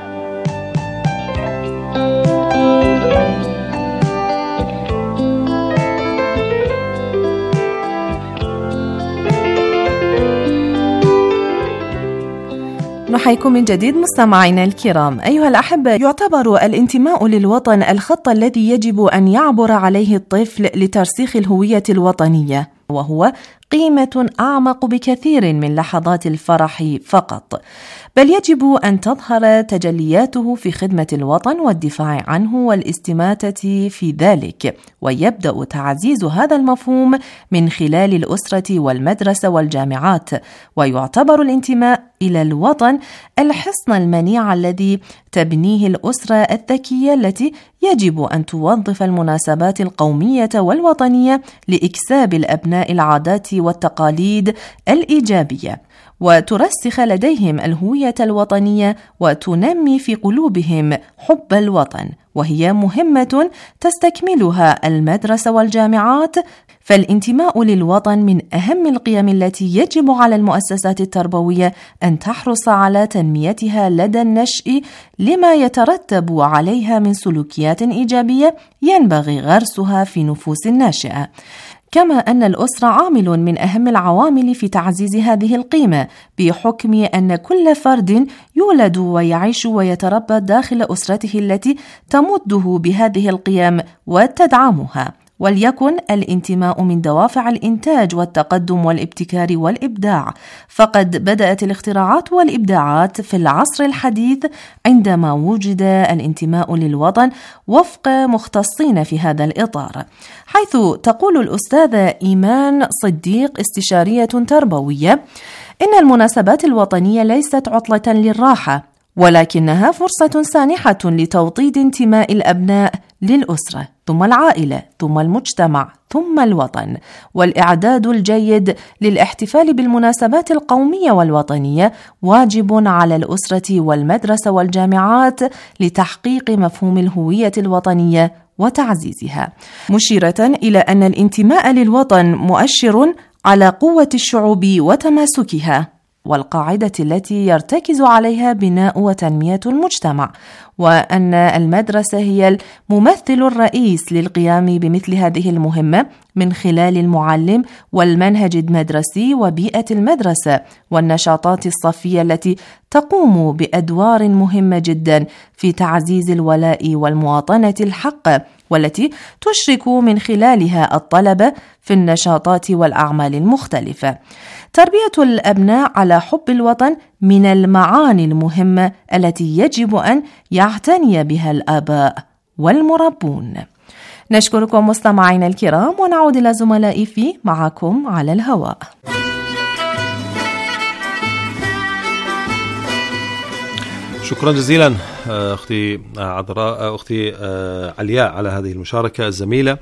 نحييكم من جديد مستمعينا الكرام. أيها الأحبة، يعتبر الانتماء للوطن الخط الذي يجب أن يعبر عليه الطفل لترسيخ الهوية الوطنية، وهو قيمة أعمق بكثير من لحظات الفرح فقط، بل يجب أن تظهر تجلياته في خدمة الوطن والدفاع عنه والاستماتة في ذلك. ويبدأ تعزيز هذا المفهوم من خلال الأسرة والمدرسة والجامعات. ويعتبر الانتماء إلى الوطن الحصن المنيع الذي تبنيه الأسرة الذكية، التي يجب أن توظف المناسبات القومية والوطنية لإكساب الأبناء العادات والتقاليد الإيجابية، وترسخ لديهم الهوية الوطنية، وتنمي في قلوبهم حب الوطن، وهي مهمة تستكملها المدرسة والجامعات. فالانتماء للوطن من أهم القيم التي يجب على المؤسسات التربوية أن تحرص على تنميتها لدى النشء، لما يترتب عليها من سلوكيات إيجابية ينبغي غرسها في نفوس الناشئة. كما أن الأسرة عامل من أهم العوامل في تعزيز هذه القيمة، بحكم أن كل فرد يولد ويعيش ويتربى داخل أسرته التي تمده بهذه القيم وتدعمها. وليكن الانتماء من دوافع الإنتاج والتقدم والابتكار والإبداع، فقد بدأت الاختراعات والإبداعات في العصر الحديث عندما وجد الانتماء للوطن وفق مختصين في هذا الإطار، حيث تقول الأستاذة إيمان صديق استشارية تربوية إن المناسبات الوطنية ليست عطلة للراحة، ولكنها فرصة سانحة لتوطيد انتماء الأبناء للأسرة، ثم العائلة، ثم المجتمع، ثم الوطن. والإعداد الجيد للاحتفال بالمناسبات القومية والوطنية واجب على الأسرة والمدرسة والجامعات لتحقيق مفهوم الهوية الوطنية وتعزيزها، مشيرة إلى أن الانتماء للوطن مؤشر على قوة الشعوب وتماسكها، والقاعدة التي يرتكز عليها بناء وتنمية المجتمع، وأن المدرسة هي الممثل الرئيس للقيام بمثل هذه المهمة من خلال المعلم والمنهج المدرسي وبيئة المدرسة والنشاطات الصفية التي تقوم بأدوار مهمة جدا في تعزيز الولاء والمواطنة الحق، والتي تشرك من خلالها الطلبة في النشاطات والأعمال المختلفة. تربية الأبناء على حب الوطن من المعاني المهمة التي يجب أن يعتني بها الآباء والمربون. نشكركم مستمعينا الكرام، ونعود إلى زملائي في معكم على الهواء. شكرا جزيلا أختي عذراء، أختي علياء على هذه المشاركة الزميلة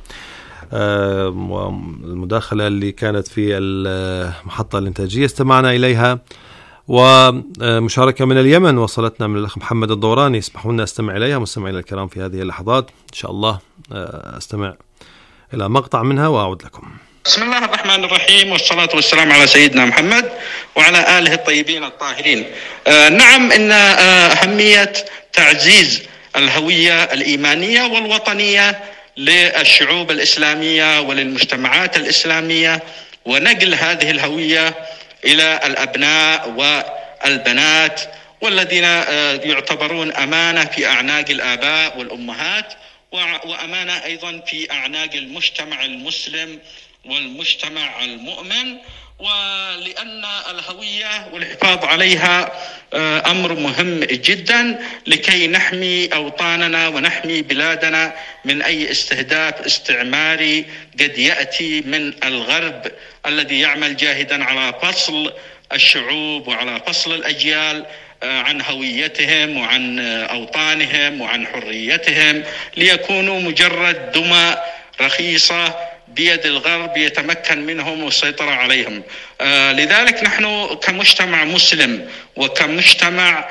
والمداخلة اللي كانت في المحطة الإنتاجية استمعنا إليها. ومشاركة من اليمن وصلتنا من الأخ محمد الدوراني، اسمحوا لنا أستمع إليها مستمعينا الكرام في هذه اللحظات. إن شاء الله أستمع إلى مقطع منها وأعود لكم. بسم الله الرحمن الرحيم، والصلاة والسلام على سيدنا محمد وعلى آله الطيبين الطاهرين. آه نعم، إن آه أهمية تعزيز الهوية الإيمانية والوطنية للشعوب الإسلامية وللمجتمعات الإسلامية، ونقل هذه الهوية إلى الأبناء البنات، والذين يعتبرون أمانة في أعناق الآباء والأمهات، وأمانة أيضا في أعناق المجتمع المسلم والمجتمع المؤمن. ولأن الهوية والحفاظ عليها أمر مهم جدا لكي نحمي أوطاننا ونحمي بلادنا من أي استهداف استعماري قد يأتي من الغرب الذي يعمل جاهدا على فصل الشعوب وعلى فصل الأجيال عن هويتهم وعن أوطانهم وعن حريتهم، ليكونوا مجرد دمى رخيصة بيد الغرب يتمكن منهم والسيطرة عليهم. آه لذلك نحن كمجتمع مسلم وكمجتمع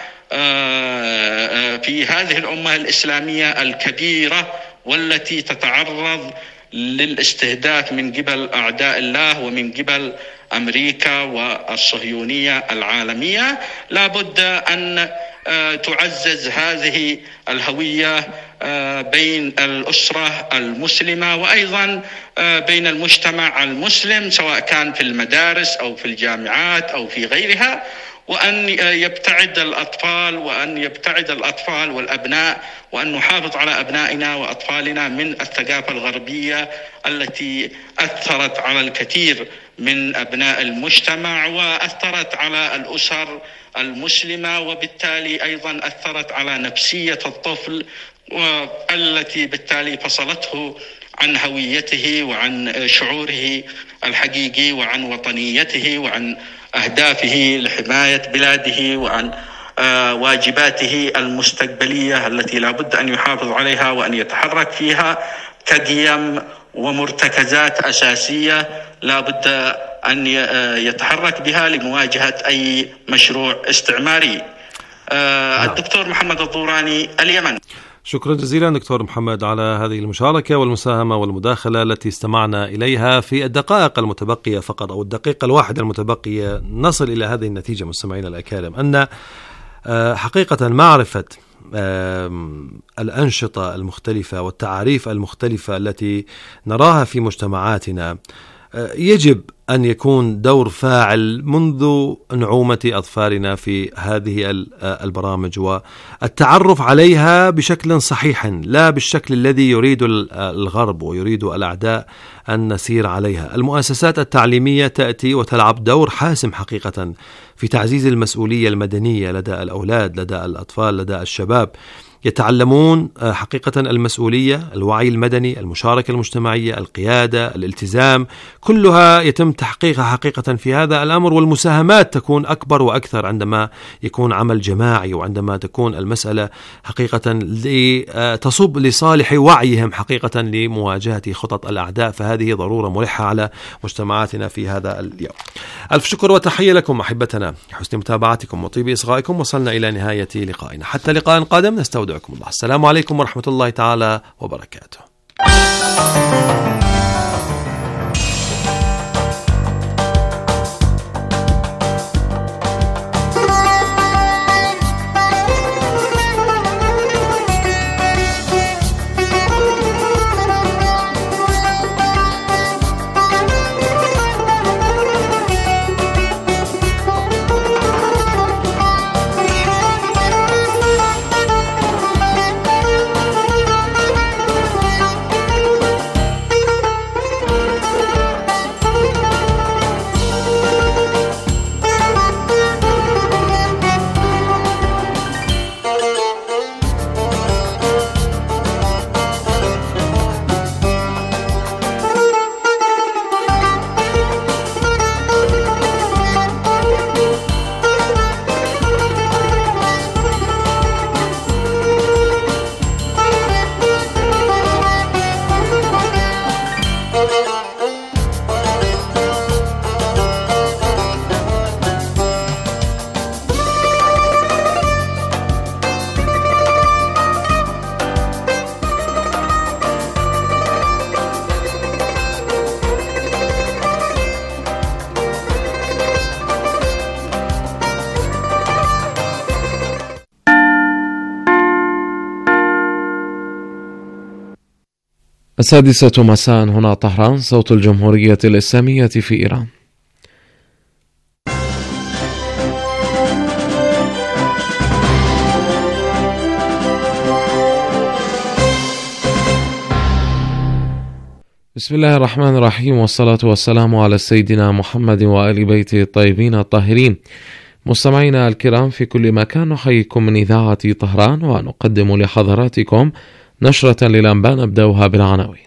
آه آه في هذه الأمة الإسلامية الكبيرة والتي تتعرض للاستهداف من قبل أعداء الله ومن قبل أمريكا والصهيونية العالمية، لا بد أن تعزز هذه الهوية بين الأسرة المسلمة وأيضا بين المجتمع المسلم، سواء كان في المدارس أو في الجامعات أو في غيرها، وأن يبتعد الأطفال وأن يبتعد الأطفال والأبناء وأن نحافظ على أبنائنا وأطفالنا من الثقافة الغربية التي أثرت على الكثير من أبناء المجتمع وأثرت على الأسر المسلمة، وبالتالي أيضا أثرت على نفسية الطفل والتي بالتالي فصلته عن هويته وعن شعوره الحقيقي وعن وطنيته وعن أهدافه لحماية بلاده وعن واجباته المستقبلية التي لا بد أن يحافظ عليها وأن يتحرك فيها كقيم ومرتكزات أساسية لا بد أن يتحرك بها لمواجهة أي مشروع استعماري. الدكتور محمد الضوراني، اليمن. شكرا جزيلا دكتور محمد على هذه المشاركة والمساهمة والمداخلة التي استمعنا إليها. في الدقائق المتبقية فقط أو الدقيقة الواحدة المتبقية نصل إلى هذه النتيجة مستمعينا الأكارم، أن حقيقة معرفة الأنشطة المختلفة والتعاريف المختلفة التي نراها في مجتمعاتنا يجب أن يكون دور فاعل منذ نعومة أظفارنا في هذه البرامج والتعرف عليها بشكل صحيح، لا بالشكل الذي يريد الغرب ويريد الأعداء أن نسير عليها. المؤسسات التعليمية تأتي وتلعب دور حاسم حقيقة في تعزيز المسؤولية المدنية لدى الأولاد، لدى الأطفال، لدى الشباب. يتعلمون حقيقة المسؤولية، الوعي المدني، المشاركة المجتمعية، القيادة، الالتزام، كلها يتم تحقيقها حقيقة في هذا الأمر، والمساهمات تكون أكبر وأكثر عندما يكون عمل جماعي وعندما تكون المسألة حقيقة تصب لصالح وعيهم حقيقة لمواجهة خطط الأعداء. فهذه ضرورة ملحة على مجتمعاتنا في هذا اليوم. ألف شكر وتحية لكم أحبتنا، حسن متابعتكم وطيب إصغائكم. وصلنا إلى نهاية لقائنا، حتى لقاء قادم نستودع الله. السلام عليكم ورحمة الله تعالى وبركاته. السادسة مساء هنا طهران، صوت الجمهورية الإسلامية في إيران. بسم الله الرحمن الرحيم، والصلاة والسلام على سيدنا محمد وآل بيته الطيبين الطاهرين. مستمعينا الكرام في كل مكان، نحييكم من إذاعة طهران ونقدم لحضراتكم نشرة للأنباء نبدأها بالعناوين.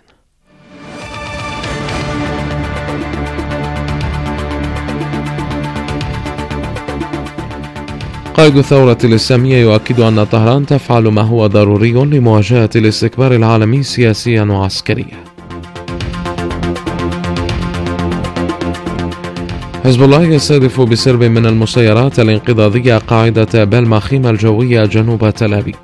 قائد الثورة الإسلامية يؤكد أن طهران تفعل ما هو ضروري لمواجهة الاستكبار العالمي سياسيا وعسكريا. حزب الله يستهدف بسرب من المسيرات الانقضاضية قاعدة بالمخيم الجوية جنوب تل أبيب.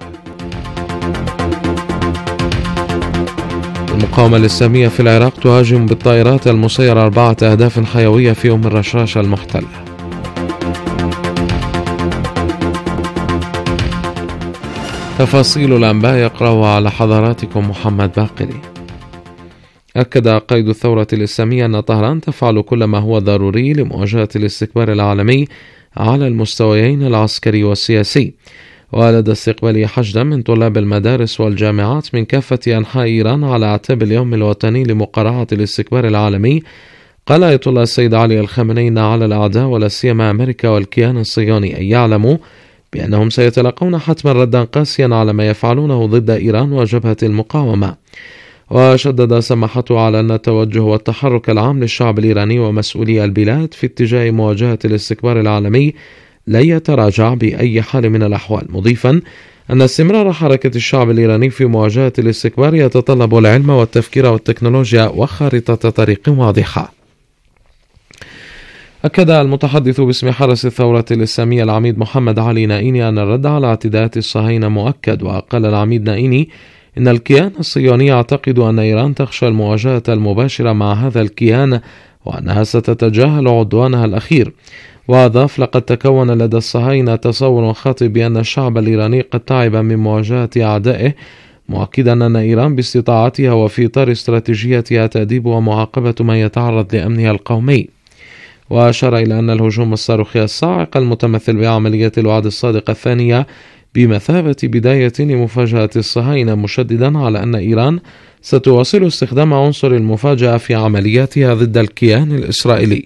المقاومة الإسلامية في العراق تهاجم بالطائرات المسيرة أربعة أهداف حيوية في أم الرشاش المحتلة. تفاصيل الأنباء يقرأها على حضراتكم محمد باقري. أكد قائد الثورة الإسلامية أن طهران تفعل كل ما هو ضروري لمواجهة الاستكبار العالمي على المستويين العسكري والسياسي، ولدى استقبال حشدا من طلاب المدارس والجامعات من كافة أنحاء إيران على أعتاب اليوم الوطني لمقارعة الاستكبار العالمي. قال آية الله السيد علي الخامنئي إن على الأعداء ولا سيما أمريكا والكيان الصهيوني أن يعلموا بأنهم سيتلقون حتما ردا قاسيا على ما يفعلونه ضد إيران وجبهة المقاومة. وشدد سماحته على أن التوجه والتحرك العام للشعب الإيراني ومسؤولي البلاد في اتجاه مواجهة الاستكبار العالمي لا يتراجع بأي حال من الأحوال، مضيفا أن استمرار حركة الشعب الإيراني في مواجهة الاستكبار يتطلب العلم والتفكير والتكنولوجيا وخارطة طريق واضحة. أكد المتحدث باسم حرس الثورة الإسلامية العميد محمد علي نائيني أن الرد على اعتداءات الصهاينة مؤكد. وقال العميد نائيني إن الكيان الصهيوني يعتقد أن إيران تخشى المواجهة المباشرة مع هذا الكيان وأنها ستتجاهل عدوانها الأخير. وأضاف لقد تكون لدى الصهاينة تصور خاطئ بأن الشعب الإيراني قد تعب من مواجهة أعدائه، مؤكدا أن إيران باستطاعتها وفي إطار استراتيجيتها تأديب ومعاقبة من يتعرض لأمنها القومي. وأشار إلى أن الهجوم الصاروخي الصاعق المتمثل بعملية الوعد الصادق الثانية بمثابة بداية لمفاجأة الصهاينة، مشددا على أن إيران ستواصل استخدام عنصر المفاجأة في عملياتها ضد الكيان الإسرائيلي.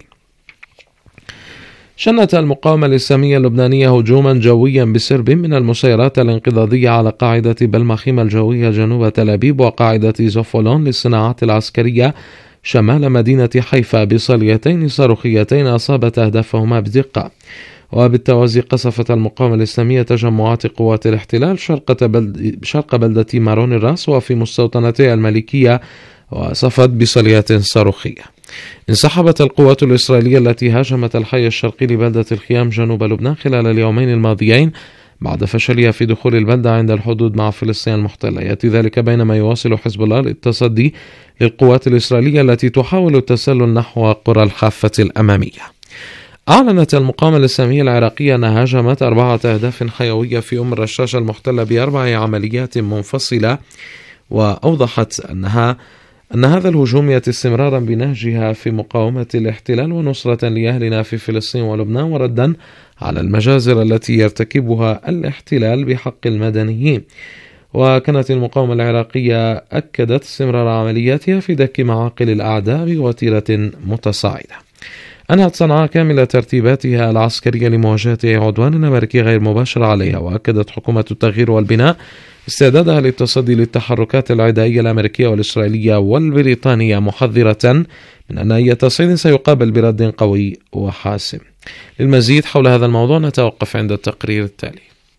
شنت المقاومة الإسلامية اللبنانية هجوما جويا بسرب من المسيرات الانقضاضية على قاعدة بالمخيم الجوية جنوب تل أبيب وقاعدة زوفولون للصناعات العسكرية شمال مدينة حيفا بصليتين صاروخيتين أصابت أهدافهما بدقة. وبالتوازي قصفت المقاومة الإسلامية تجمعات قوات الاحتلال شرق, بلد شرق بلدة مارون الراس وفي مستوطنتي الملكية وصفت بصليات صاروخية. انسحبت القوات الإسرائيلية التي هاجمت الحي الشرقي لبلدة الخيام جنوب لبنان خلال اليومين الماضيين بعد فشلها في دخول البلدة عند الحدود مع فلسطين المحتلة. يأتي ذلك بينما يواصل حزب الله للتصدي للقوات الإسرائيلية التي تحاول التسلل نحو قرى الحافة الأمامية. أعلنت المقاومة الإسلامية العراقية أنها هاجمت أربعة أهداف حيوية في أم الرشاش المحتلة بأربع عمليات منفصلة، وأوضحت أنها أن هذا الهجوم يأتي استمرارا بنهجها في مقاومة الاحتلال ونصرة لأهلنا في فلسطين ولبنان وردا على المجازر التي يرتكبها الاحتلال بحق المدنيين. وكانت المقاومة العراقية أكدت استمرار عملياتها في دك معاقل الأعداء بوتيرة متصاعدة. أنهت صنعاء كامل ترتيباتها العسكرية لمواجهة عدوان أمريكي غير مباشر عليها. وأكدت حكومة التغيير والبناء استعدادها للتصدي للتحركات العدائية الأمريكية والإسرائيلية والبريطانية، محذرة من أن أي تصعيد سيقابل برد قوي وحاسم. للمزيد حول هذا الموضوع نتوقف عند التقرير التالي.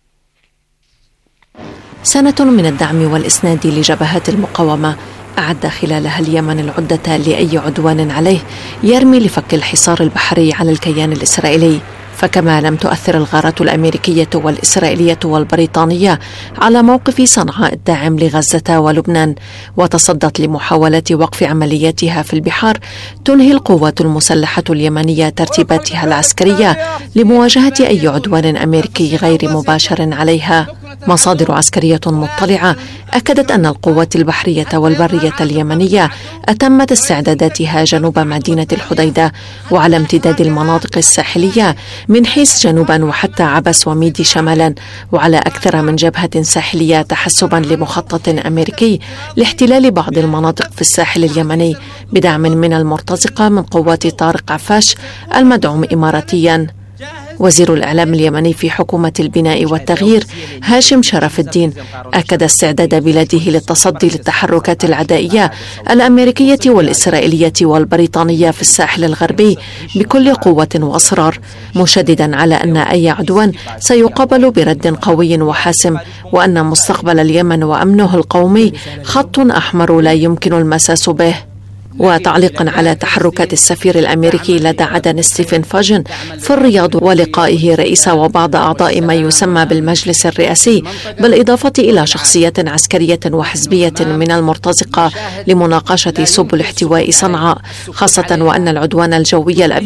سنة من الدعم والإسناد لجبهات المقاومة أعد خلالها اليمن العدة لأي عدوان عليه يرمي لفك الحصار البحري على الكيان الإسرائيلي. فكما لم تؤثر الغارات الأمريكية والإسرائيلية والبريطانية على موقف صنعاء الداعم لغزة ولبنان وتصدت لمحاولة وقف عملياتها في البحار، تنهي القوات المسلحة اليمنية ترتيباتها العسكرية لمواجهة أي عدوان أمريكي غير مباشر عليها. مصادر عسكرية مطلعة أكدت أن القوات البحرية والبرية اليمنية أتمت استعداداتها جنوب مدينة الحديدة وعلى امتداد المناطق الساحلية من حيث جنوبا وحتى عبس وميدي شمالا، وعلى أكثر من جبهة ساحلية تحسبا لمخطط أمريكي لاحتلال بعض المناطق في الساحل اليمني بدعم من المرتزقة من قوات طارق عفاش المدعوم إماراتيا. وزير الإعلام اليمني في حكومة البناء والتغيير هاشم شرف الدين أكد استعداد بلاده للتصدي للتحركات العدائية الأمريكية والإسرائيلية والبريطانية في الساحل الغربي بكل قوة وأصرار، مشددا على أن أي عدوان سيقابل برد قوي وحاسم، وأن مستقبل اليمن وأمنه القومي خط أحمر لا يمكن المساس به. وتعليقا على تحركات السفير الأمريكي لدى عدن ستيفن فاجن في الرياض ولقائه رئيس وبعض أعضاء ما يسمى بالمجلس الرئاسي، بالإضافة إلى شخصية عسكرية وحزبية من المرتزقة لمناقشة سبل احتواء صنعاء، خاصة وأن العدوان الجوي